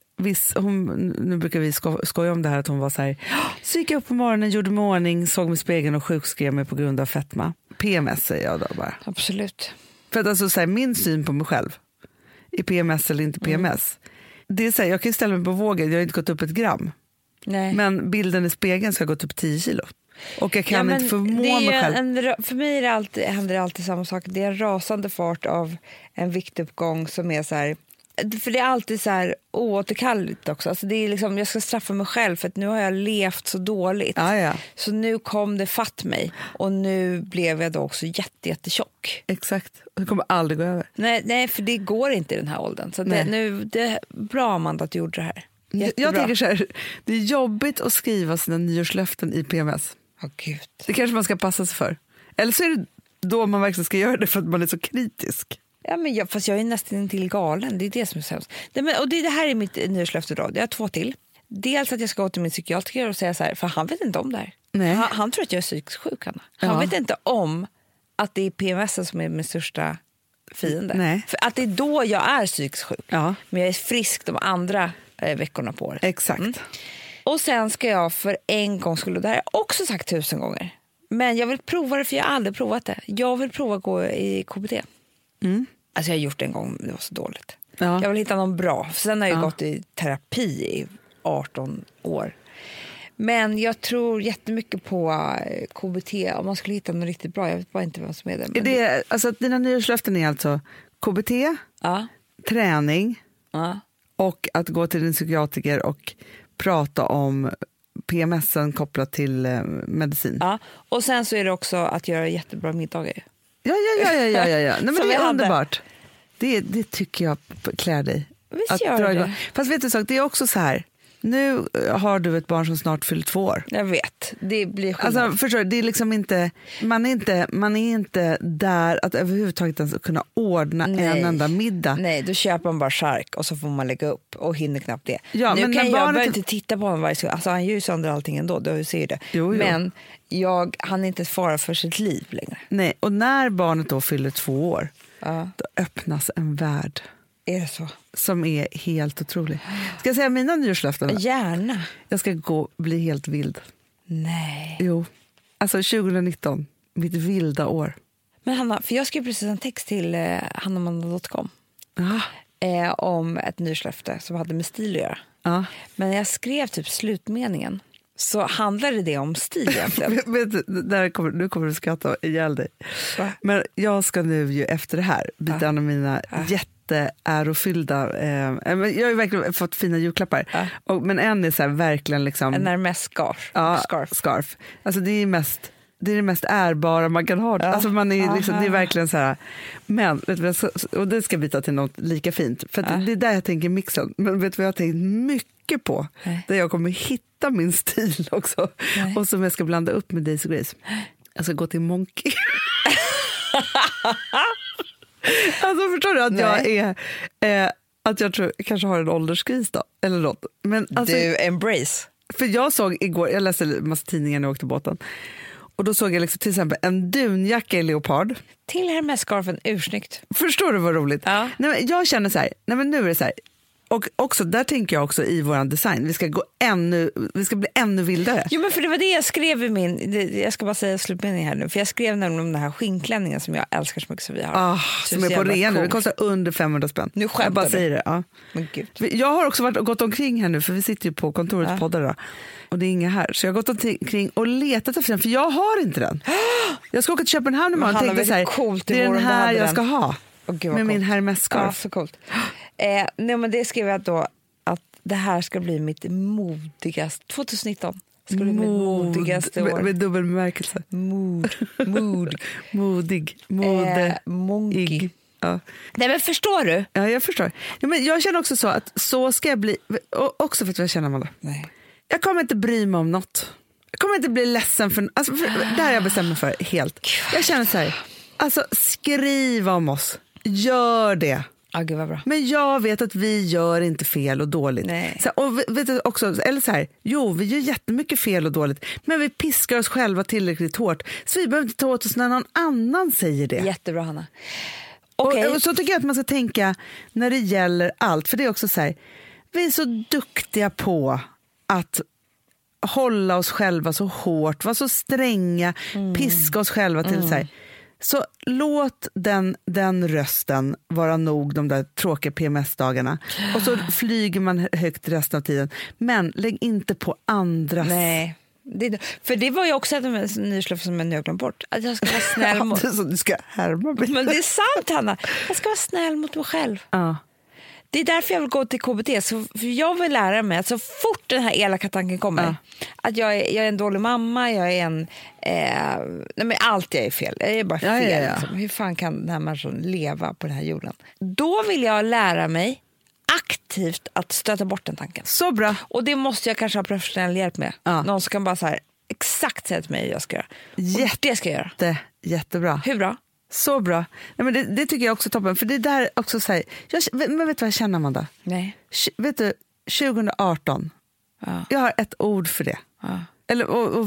nu brukar vi skoja om det här, att hon var så här, så gick jag upp på morgonen, gjorde mig ordning, såg mig i spegeln och sjukskrev mig på grund av fetma. PMS säger jag då bara. Absolut. För att alltså så här, min syn på mig själv, i PMS eller inte PMS, det är så här, jag kan ju ställa mig på vågen, jag har inte gått upp 1 gram. Nej. Men bilden i spegeln ska ha gått upp 10 kilo. Och jag kan inte förmå mig själv. För mig händer det alltid samma sak. Det är en rasande fart av en viktuppgång som är så här. För det är alltid så här oåterkalleligt också. Alltså det är liksom, jag ska straffa mig själv för att nu har jag levt så dåligt. Ja. Så nu kom det fatt mig. Och nu blev jag då också jättetjock. Exakt. Det kommer aldrig gå över. Nej, för det går inte i den här åldern. Så det är bra, Amanda, att du gjorde det här. Jättebra. Jag tänker så här, det är jobbigt att skriva sina nyårslöften i PMS. Gud. Det kanske man ska passa sig för. Eller så är det då man verkligen ska göra det för att man är så kritisk. Ja, men fast jag är nästan till galen. Det är det som är sämst. Och det här är mitt nyårslöfte då. Jag har 2 till. Dels att jag ska gå till min psykiatriker och säga så här, för han vet inte om det här. Nej. Han tror att jag är psykiskt sjuk, Hanna. Han vet inte om att det är PMS som är min största fiende. Nej. För att det är då jag är psykiskt sjuk. Ja. Men jag är frisk de andra veckorna på året. Exakt. Och sen ska jag för en gång skulle, det här har jag också sagt 1000 gånger. Men jag vill prova det, för jag har aldrig provat det. Jag vill prova att gå i KBT. Alltså jag har gjort det en gång, men det var så dåligt. Ja. Jag vill hitta någon bra. Sen har jag gått i terapi i 18 år. Men jag tror jättemycket på KBT om man skulle hitta något riktigt bra. Jag vet bara inte vem som är det. Men det alltså, dina nyårslöften är alltså KBT, träning och att gå till en psykiatriker och prata om PMSen kopplat till medicin. Ja, och sen så är det också att göra jättebra middagar. Ja. Nej, men det är underbart. Det tycker jag klär dig. Visst gör det. Fast vet du så, det är också så här. Nu har du ett barn som snart fyller 2 år. Jag vet, det blir skillnad. Alltså, förstår du, det är liksom inte, man är inte där att överhuvudtaget ens kunna ordna en enda middag. Nej, då köper man bara chark och så får man lägga upp och hinner knappt det. Ja, nu men kan jag bara inte titta på honom varje gång. Alltså han gör ju sönder allting ändå, du ser det. Jo. Men han är inte fara för sitt liv längre. Nej, och när barnet då fyller 2 år, då öppnas en värld. Är det så? Som är helt otrolig. Ska jag säga mina nyårslöften? Gärna. Jag ska bli helt vild. Nej. Jo. Alltså 2019, mitt vilda år. Men Hanna, för jag skrev precis en text till hannamanda.com om ett nyårslöfte som hade med stil att göra. Men när jag skrev typ slutmeningen så handlade det om stil egentligen. Nu kommer du skratta ihjäl dig. Men jag ska nu ju efter det här byta en av mina ärofyllda. Jag har ju verkligen fått fina julklappar. Men en är så här verkligen liksom en är mest scarf. Alltså det är det mest ärbara man kan ha. Alltså man är liksom, det är verkligen så här. Men och det ska byta till något lika fint, för det är där jag tänker mixen. Men vet du vad jag har tänkt mycket på? Där jag kommer hitta min stil också. Och som jag ska blanda upp med Daisy Grace. Jag ska gå till Monkey. Alltså förstår du att jag är att jag tror kanske har en ålderskris då eller något. Men alltså, du embrace. För jag såg igår, jag läste en massa tidningar när jag åkte båten. Och då såg jag liksom till exempel en dunjacka i leopard. Till Hermes-scarfen, ursnyggt. Förstår du vad roligt? Ja. Nej, men jag känner så här, nu är det så här. Och också, där tänker jag också i våran design, vi ska bli ännu vildare. Jo, men för det var det jag skrev i jag ska bara säga slutmening här nu, för jag skrev nämligen om den här skinnklänningen som jag älskar så mycket som vi har. Som är på rea nu, det kostar under 500 spänn. Nu skämtar jag bara säger det. Ja. Men Gud. Jag har också gått omkring här nu, för vi sitter ju på kontoret poddar då, och det är inga här. Så jag har gått omkring och letat efter den, för jag har inte den. Jag ska åka till Köpenhamn och tänkte så här, det är den här jag ska ha. Med min Hermes-scarf. Ja, så coolt. Nej, men det skrev jag då att det här ska bli mitt modigaste 2019. Ska bli mitt modigaste år. Med dubbel bemärkelse. Modig. Monkey. Ja. Nej, men förstår du? Ja, jag förstår. Ja, men jag känner också så att så ska jag bli. Också för att jag känner Amanda. Nej. Jag kommer inte bry mig om något. Jag kommer inte bli ledsen för det här jag bestämmer för helt. Jag känner så här, alltså skriv om oss. Gör det. Gud vad bra. Men jag vet att vi gör inte fel och dåligt. Så, och vet du också, eller så här, jo, vi gör jättemycket fel och dåligt, men vi piskar oss själva tillräckligt hårt så vi behöver inte ta åt oss när någon annan säger det. Jättebra, Hanna. Och så tycker jag att man ska tänka när det gäller allt, för det är också så här, vi är så duktiga på att hålla oss själva så hårt, vara så stränga, piska oss själva till så här. Så låt den rösten vara nog de där tråkiga PMS-dagarna. Och så flyger man högt resten av tiden. Men lägg inte på andras. Nej. För det var ju också ett nyslöf som jag nu har glömt bort. Att jag ska vara snäll mot... Du ska härma mig. Men det är sant, Hanna. Jag ska vara snäll mot mig själv. Ja. Det är därför jag vill gå till KBT. För jag vill lära mig att så fort den här elaka tanken kommer, att jag är en dålig mamma, jag är en... nej, men allt jag är fel. Jag är bara fel. Ja. Liksom. Hur fan kan den här människan leva på den här jorden? Då vill jag lära mig aktivt att stöta bort den tanken. Så bra. Och det måste jag kanske ha professionell hjälp med. Någon som kan bara så här, exakt säga till mig hur jag ska göra. Det ska jag göra. Jättebra. Hur bra? Så bra. Nej, men det tycker jag också är toppen. För det där också säger... Men vet du vad jag känner, Amanda? Nej. Vet du, 2018. Jag har ett ord för det. Eller,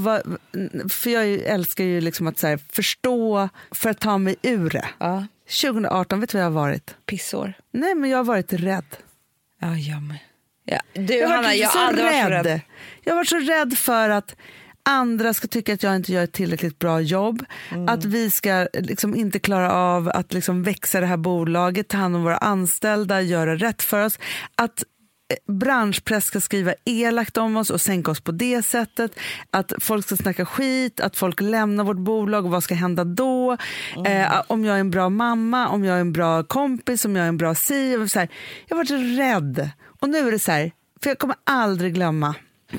för jag älskar ju liksom att så här, förstå för att ta mig ur det. 2018, vet du vad jag har varit? Pissår. Nej, men jag har varit rädd. Ja, jag med. Ja. Jag har varit rädd. Jag har varit så rädd för att andra ska tycka att jag inte gör ett tillräckligt bra jobb. Att vi ska liksom inte klara av att liksom växa det här bolaget, ta hand om våra anställda, göra rätt för oss. Att branschpress ska skriva elakt om oss och sänka oss på det sättet. Att folk ska snacka skit, att folk lämnar vårt bolag och vad ska hända då? Om jag är en bra mamma, om jag är en bra kompis, om jag är en bra CEO. Så här. Jag har varit rädd. Och nu är det så här, för jag kommer aldrig glömma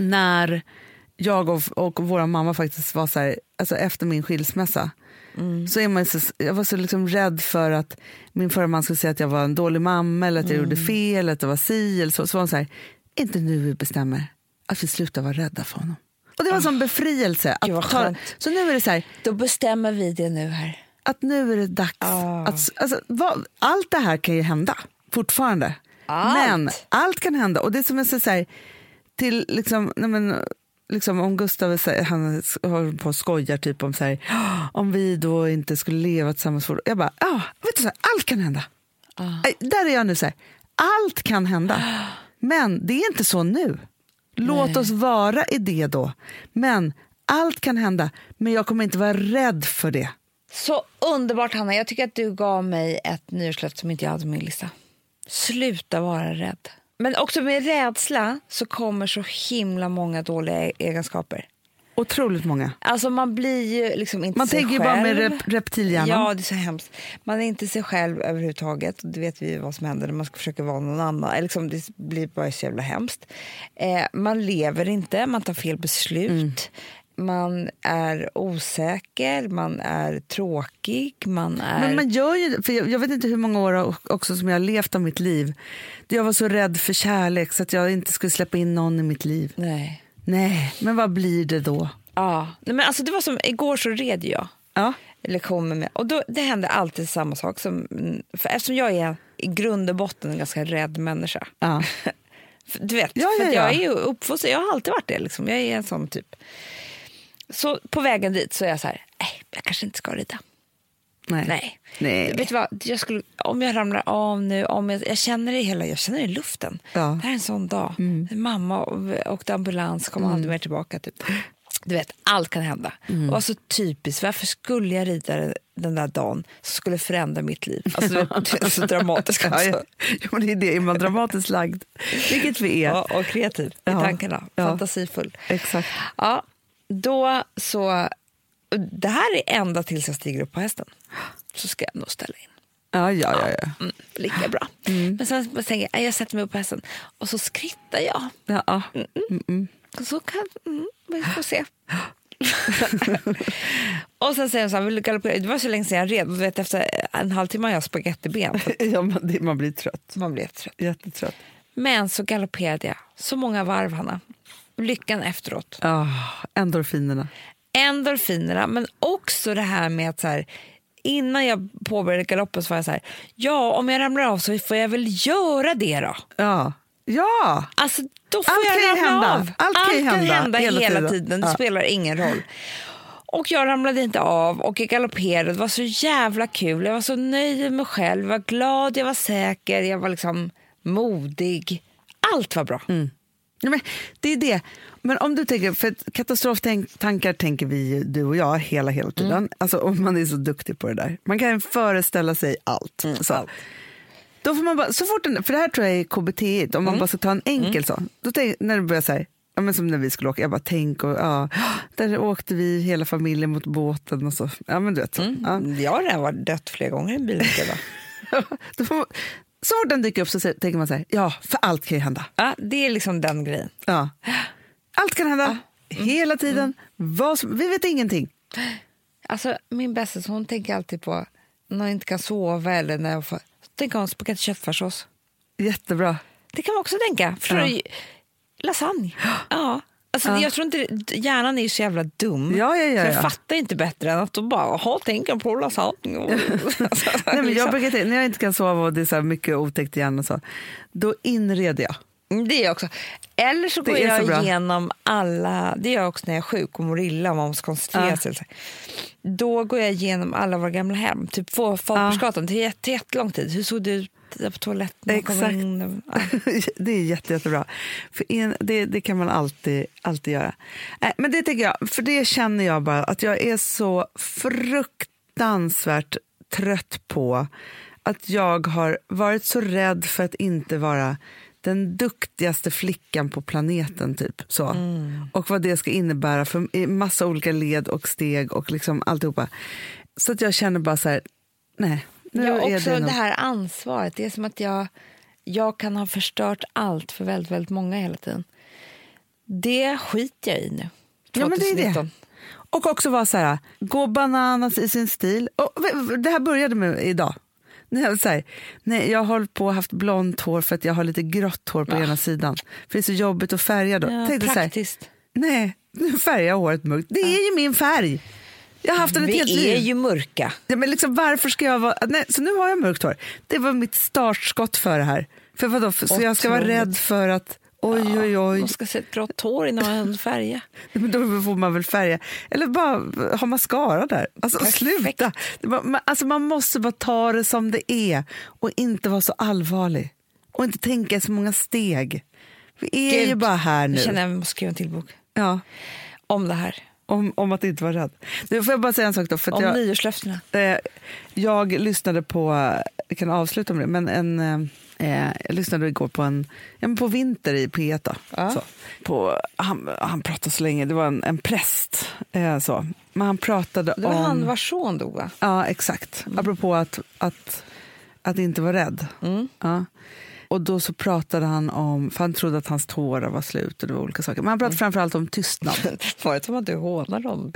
när jag och vår mamma faktiskt var så här, alltså efter min skilsmässa. Så är man så, jag var så liksom rädd för att min förra man skulle säga att jag var en dålig mamma eller att jag gjorde fel eller att det var si eller så var hon så här, inte nu vi bestämmer att vi slutar vara rädda för honom. Och det var en sån befrielse att så nu är det så här, då bestämmer vi det nu här. Att nu är det dags att, allt det här kan ju hända fortfarande. Men allt kan hända och det som jag säger till liksom, liksom om Gustav han håller på och skojar typ om så här, om vi då inte skulle leva tillsammans för, jag bara, vet du så här, allt kan hända. Där är jag nu så här, allt kan hända. Men det är inte så nu. Låt oss vara i det då. Men allt kan hända, men jag kommer inte vara rädd för det. Så underbart, Hanna. Jag tycker att du gav mig ett nyårslöfte som inte jag hade på min lista. Sluta vara rädd. Men också med rädsla så kommer så himla många dåliga egenskaper. Otroligt många. Alltså man blir ju liksom inte man sig själv. Man tänker bara med reptilhjärnan. Ja, det är så hemskt. Man är inte sig själv överhuvudtaget. Det vet vi vad som händer när man ska försöka vara någon annan. Liksom, det blir bara så jävla hemskt. Man lever inte, man tar fel beslut. Man är osäker, man är tråkig, man är... Men man gör ju, för jag vet inte hur många år också som jag har levt av mitt liv. Jag var så rädd för kärlek så att jag inte skulle släppa in någon i mitt liv. Nej, men vad blir det då? Ja, men alltså det var som, igår så red jag. Lektioner med, och då, det hände alltid samma sak. För eftersom jag är i grund och botten en ganska rädd människa. Du vet, för jag är ju uppfostrad, jag har alltid varit det liksom. Jag är en sån typ. Så på vägen dit så är jag så här, jag kanske inte ska rida. Nej. Vet du vad, om jag ramlar av nu, jag känner det jag känner det i luften. Det här är en sån dag. Mamma åkte ambulans, kom aldrig mer tillbaka typ. Du vet, allt kan hända. Och så typiskt, varför skulle jag rida den där dagen som skulle förändra mitt liv? Alltså det är så dramatiskt. Ja, men det är det, är man dramatiskt lagd, vilket vi är. Ja, och kreativ i tankarna, fantasifull. Exakt. Ja, då så, det här är ända tills jag stiger upp på hästen. Så ska jag nog ställa in. Ja. Lika bra. Men sen tänker jag sätter mig upp på hästen och så skrittar jag. Så kan vi får se. Och sen säger jag så här, vill du galoppera? Det var så länge sedan jag red. Du vet, efter en halvtimme har jag spagettiben. Man blir trött. Man blir trött. Jättetrött. Men så galopperade jag så många varv, Hanna. lyckan efteråt. Endorfinerna. Endorfinerna, men också det här med att så här, innan jag påbörjade galoppen så var jag så här, ja, om jag ramlar av så får jag väl göra det då. Ja. Alltså, då får Allt jag kan ramla hända. av. Allt kan hända hela tiden. Det spelar ingen roll. Och jag ramlade inte av och jag galopperade. Det var så jävla kul. Jag var så nöjd med mig själv. Jag var glad, jag var säker. Jag var liksom modig. Allt var bra. Ja, men det är det. Men om du tänker, för katastroftankar tänker vi, du och jag, hela tiden. Alltså om man är så duktig på det där. Man kan föreställa sig allt. Så. Då får man bara, så fort för det här tror jag är KBT, om man bara ska ta en enkel så. Då när du börjar säga, ja, men som när vi skulle åka, jag bara tänk och där åkte vi hela familjen mot båten och så. Ja, men du vet så. Jag har redan varit dött flera gånger i bilen. Så fort den dyker upp så tänker man så här, ja, för allt kan ju hända. Ja, det är liksom den grejen. Ja. Allt kan hända, hela tiden. Vi vet ingenting. Alltså, min bästa, hon tänker alltid på när jag inte kan sova eller när jag får... Tänker hon spagetti köttfärssås. Jättebra. Det kan man också tänka. För lasagne. Ja. Alltså, jag tror inte, hjärnan är ju så jävla dum. Ja. Så jag fattar inte bättre än att de bara, tänker på lasagne. Alltså, nej, men jag brukar när jag inte kan sova och det är så här mycket otäckt igen och så, då inreder jag. Det är jag också. Eller så går jag igenom alla, det gör jag också när jag är sjuk och mår illa och man måste koncentrera sig. Då går jag igenom alla våra gamla hem. Typ på Folkparksgatan, det är jättelång tid. Hur såg det ut på toaletten? Exakt. Det är jättebra. För det kan man alltid göra. Men det tänker jag, för det känner jag bara att jag är så fruktansvärt trött på att jag har varit så rädd för att inte vara den duktigaste flickan på planeten typ så. Och vad det ska innebära för massa olika led och steg och liksom alltihopa. Så att jag känner bara så här, nej. Också det här ansvaret, det är som att jag kan ha förstört allt för väldigt, väldigt många hela tiden. Det skiter jag i nu. 2019. Ja, men det är det. Och också vara så här, gå bananas i sin stil. Och det här började med idag. Nej, jag har hållit på och haft blont hår för att jag har lite grått hår på ena sidan. För det är så jobbigt att färga då. Ja, praktiskt. Nej, nu färgar jag håret mörkt. Det är ju min färg. Jag har haft den ett helt liv. Vi är ju mörka. Ja, men liksom, varför ska jag vara... Nej, så nu har jag mörkt hår. Det var mitt startskott för det här. För vadå? Så jag ska vara rädd för att... Oj. Man ska se ett grått hår innan man har färga. Men då får man väl färga. Eller bara ha mascara där. Alltså sluta. Alltså, man måste bara ta det som det är. Och inte vara så allvarlig. Och inte tänka så många steg. Vi är ju bara här nu. Jag känner att jag måste skriva en till bok. Ja. Om det här. Om att inte vara rädd. Nu får jag bara säga en sak då. För att nyårslöftena. Jag lyssnade på... Vi kan avsluta med det. Men jag lyssnade igår på Vinter i P1. Han pratade så länge. Det var en präst. Så. Men han pratade om... Det var han vars son dog, va? Ja, exakt. Apropå att inte vara rädd. Ja. Och då så pratade han om, för han trodde att hans tårar var slut och det var olika saker. Men han pratade framförallt om tystnad. Var det som att du hånar dem?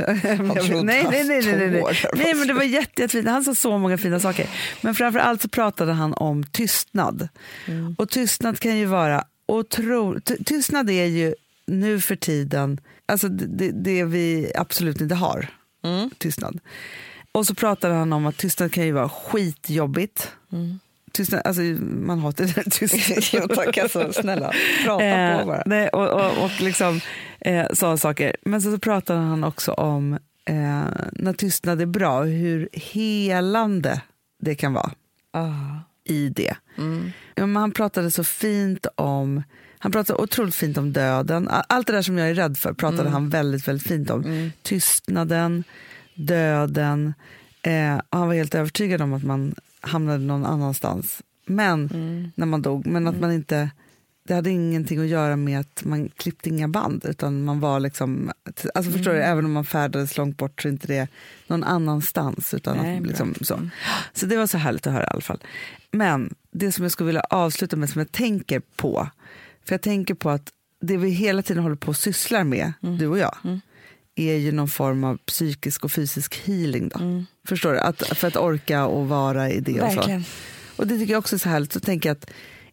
Nej, men det var jättefint. Han sa så många fina saker. Men framförallt så pratade han om tystnad. Och tystnad kan ju vara tystnad är ju nu för tiden, alltså det vi absolut inte har. Tystnad. Och så pratade han om att tystnad kan ju vara skitjobbigt. Tystnad, alltså man hatar det där tystnad. Tack, alltså, snälla, prata på bara. Nej, och liksom sådana saker. Men så pratade han också om när tystnad är bra, hur helande det kan vara i det. Ja, men han pratade så fint om, han pratade otroligt fint om döden. Allt det där som jag är rädd för pratade han väldigt, väldigt fint om. Tystnaden, döden. Och han var helt övertygad om att man hamnade någon annanstans. Men när man dog, men att man inte, det hade ingenting att göra med att man klippte inga band, utan man var liksom, alltså förstår du, även om man färdades långt bort så inte det någon annanstans, utan att, liksom, så det var så härligt att höra i alla fall. Men det som jag skulle vilja avsluta med, som jag tänker på, för jag tänker på att det vi hela tiden håller på och sysslar med, du och jag, är ju någon form av psykisk och fysisk healing då. Förstår du? För att orka och vara i det. Och så. Och det tycker jag också är så härligt. Så tänker jag att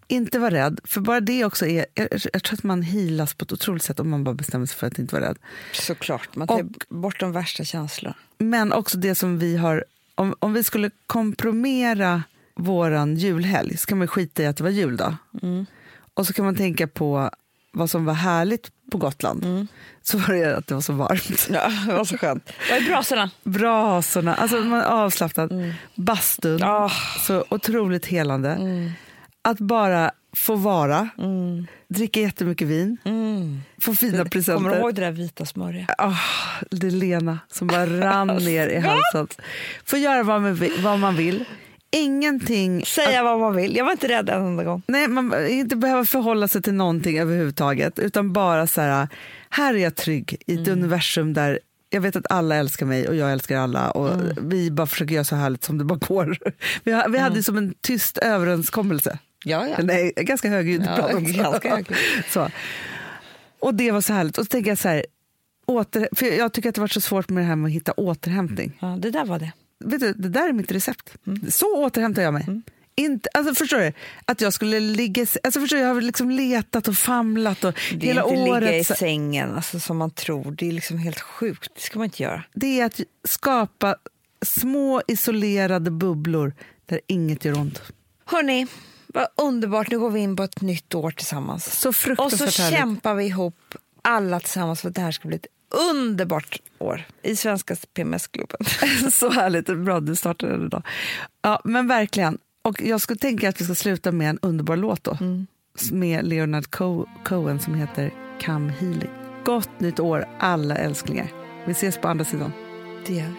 inte vara rädd, för bara det också är, jag tror att man healas på ett otroligt sätt om man bara bestämmer sig för att inte vara rädd. Såklart, man tar bort de värsta känslorna. Men också det som vi har, om vi skulle kompromera våran julhelg, så kan man skita i att det var jul då. Och så kan man tänka på vad som var härligt på Gotland. Så var det att det var så varmt. Ja, det var så skönt. Vad är brasorna? Brasorna, alltså man är avslappnad. Bastun, så otroligt helande. Att bara få vara, dricka jättemycket vin, få fina presenter. Kommer du ihåg det där vita smörja? Det är Lena som bara rann ner i halsen. Få göra vad man vill. Ingenting. Säga vad man vill. Jag var inte rädd en enda gång. Nej, man inte behöver förhålla sig till någonting överhuvudtaget. Utan bara så här är jag trygg i ett universum där jag vet att alla älskar mig och jag älskar alla. Och vi bara försöker göra så härligt som det bara går. Vi hade som en tyst överenskommelse. Ja. Nej, ganska högljudd. Ganska högljudd. Så. Och det var så härligt. Och så tänker jag så här, för jag tycker att det var så svårt med det här med att hitta återhämtning. Ja, det där var det. Vet du, det där är mitt recept. Så återhämtar jag mig. Inte, alltså förstår du? Att jag skulle ligga... Alltså förstår du, jag har liksom letat och famlat och det hela året... Det är inte ligga i sängen alltså, som man tror. Det är liksom helt sjukt. Det ska man inte göra. Det är att skapa små isolerade bubblor där inget gör ont. Hörrni, vad underbart. Nu går vi in på ett nytt år tillsammans. Så fruktansvärt och så härligt. Kämpar vi ihop alla tillsammans för att det här ska bli ett underbart år i Svenska PMS-klubben. Så härligt, bra du startade det idag. Ja, men verkligen. Och jag skulle tänka att vi ska sluta med en underbar låt då. Med Leonard Cohen som heter Come Healing. Gott nytt år alla älsklingar. Vi ses på andra sidan. Det gör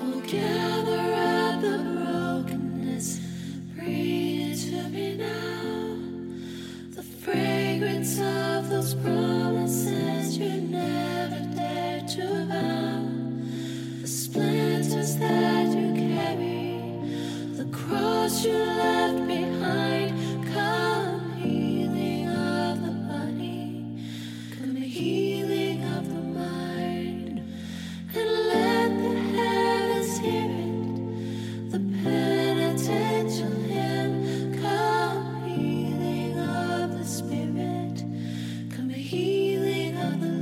splinters that you carry, the cross you left behind. Come healing of the body, come healing of the mind, and let the heavens hear it, the penitential hymn. Come healing of the spirit, come healing of the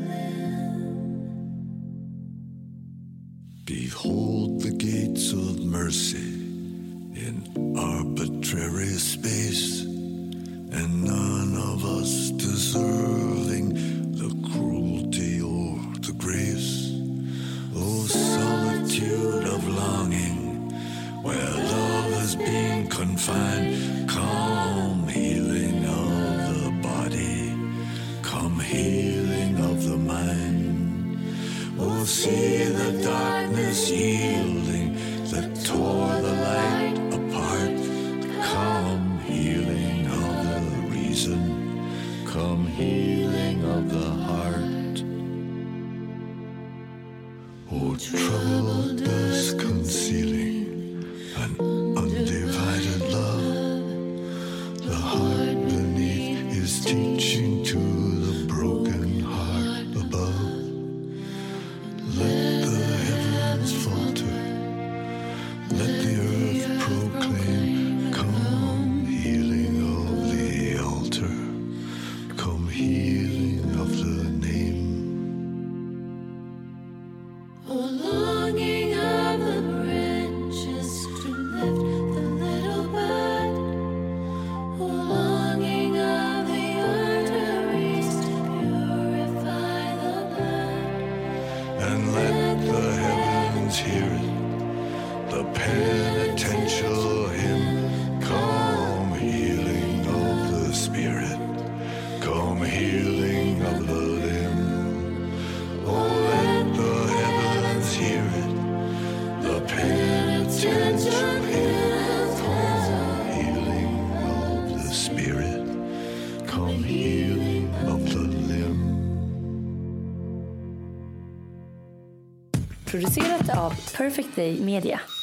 Behold the gates of mercy in arbitrary space, and none of us deserving the cruelty or the grace. Oh, solitude of longing, where love has been confined. Come healing of the body, come healing of the mind. Oh, see the darkness yielding that tore the light apart. Come healing of the reason, come healing of the heart. Oh, troubled dusk concealing an undivided love. The heart beneath is teaching to the broken heart above. Let the heavens falter, let the earth proclaim. Come healing of the altar, come healing of the name. Oh, longing of the branches to lift the little bud. Oh, longing of the arteries to purify the blood. And let the heavens hear it, the penitential hymn. Come healing of the spirit, come healing of the limb. Oh, let the heavens hear it, the penitential hymn. Come healing of the spirit, come healing of the limb. Producerat av Perfect Day Media.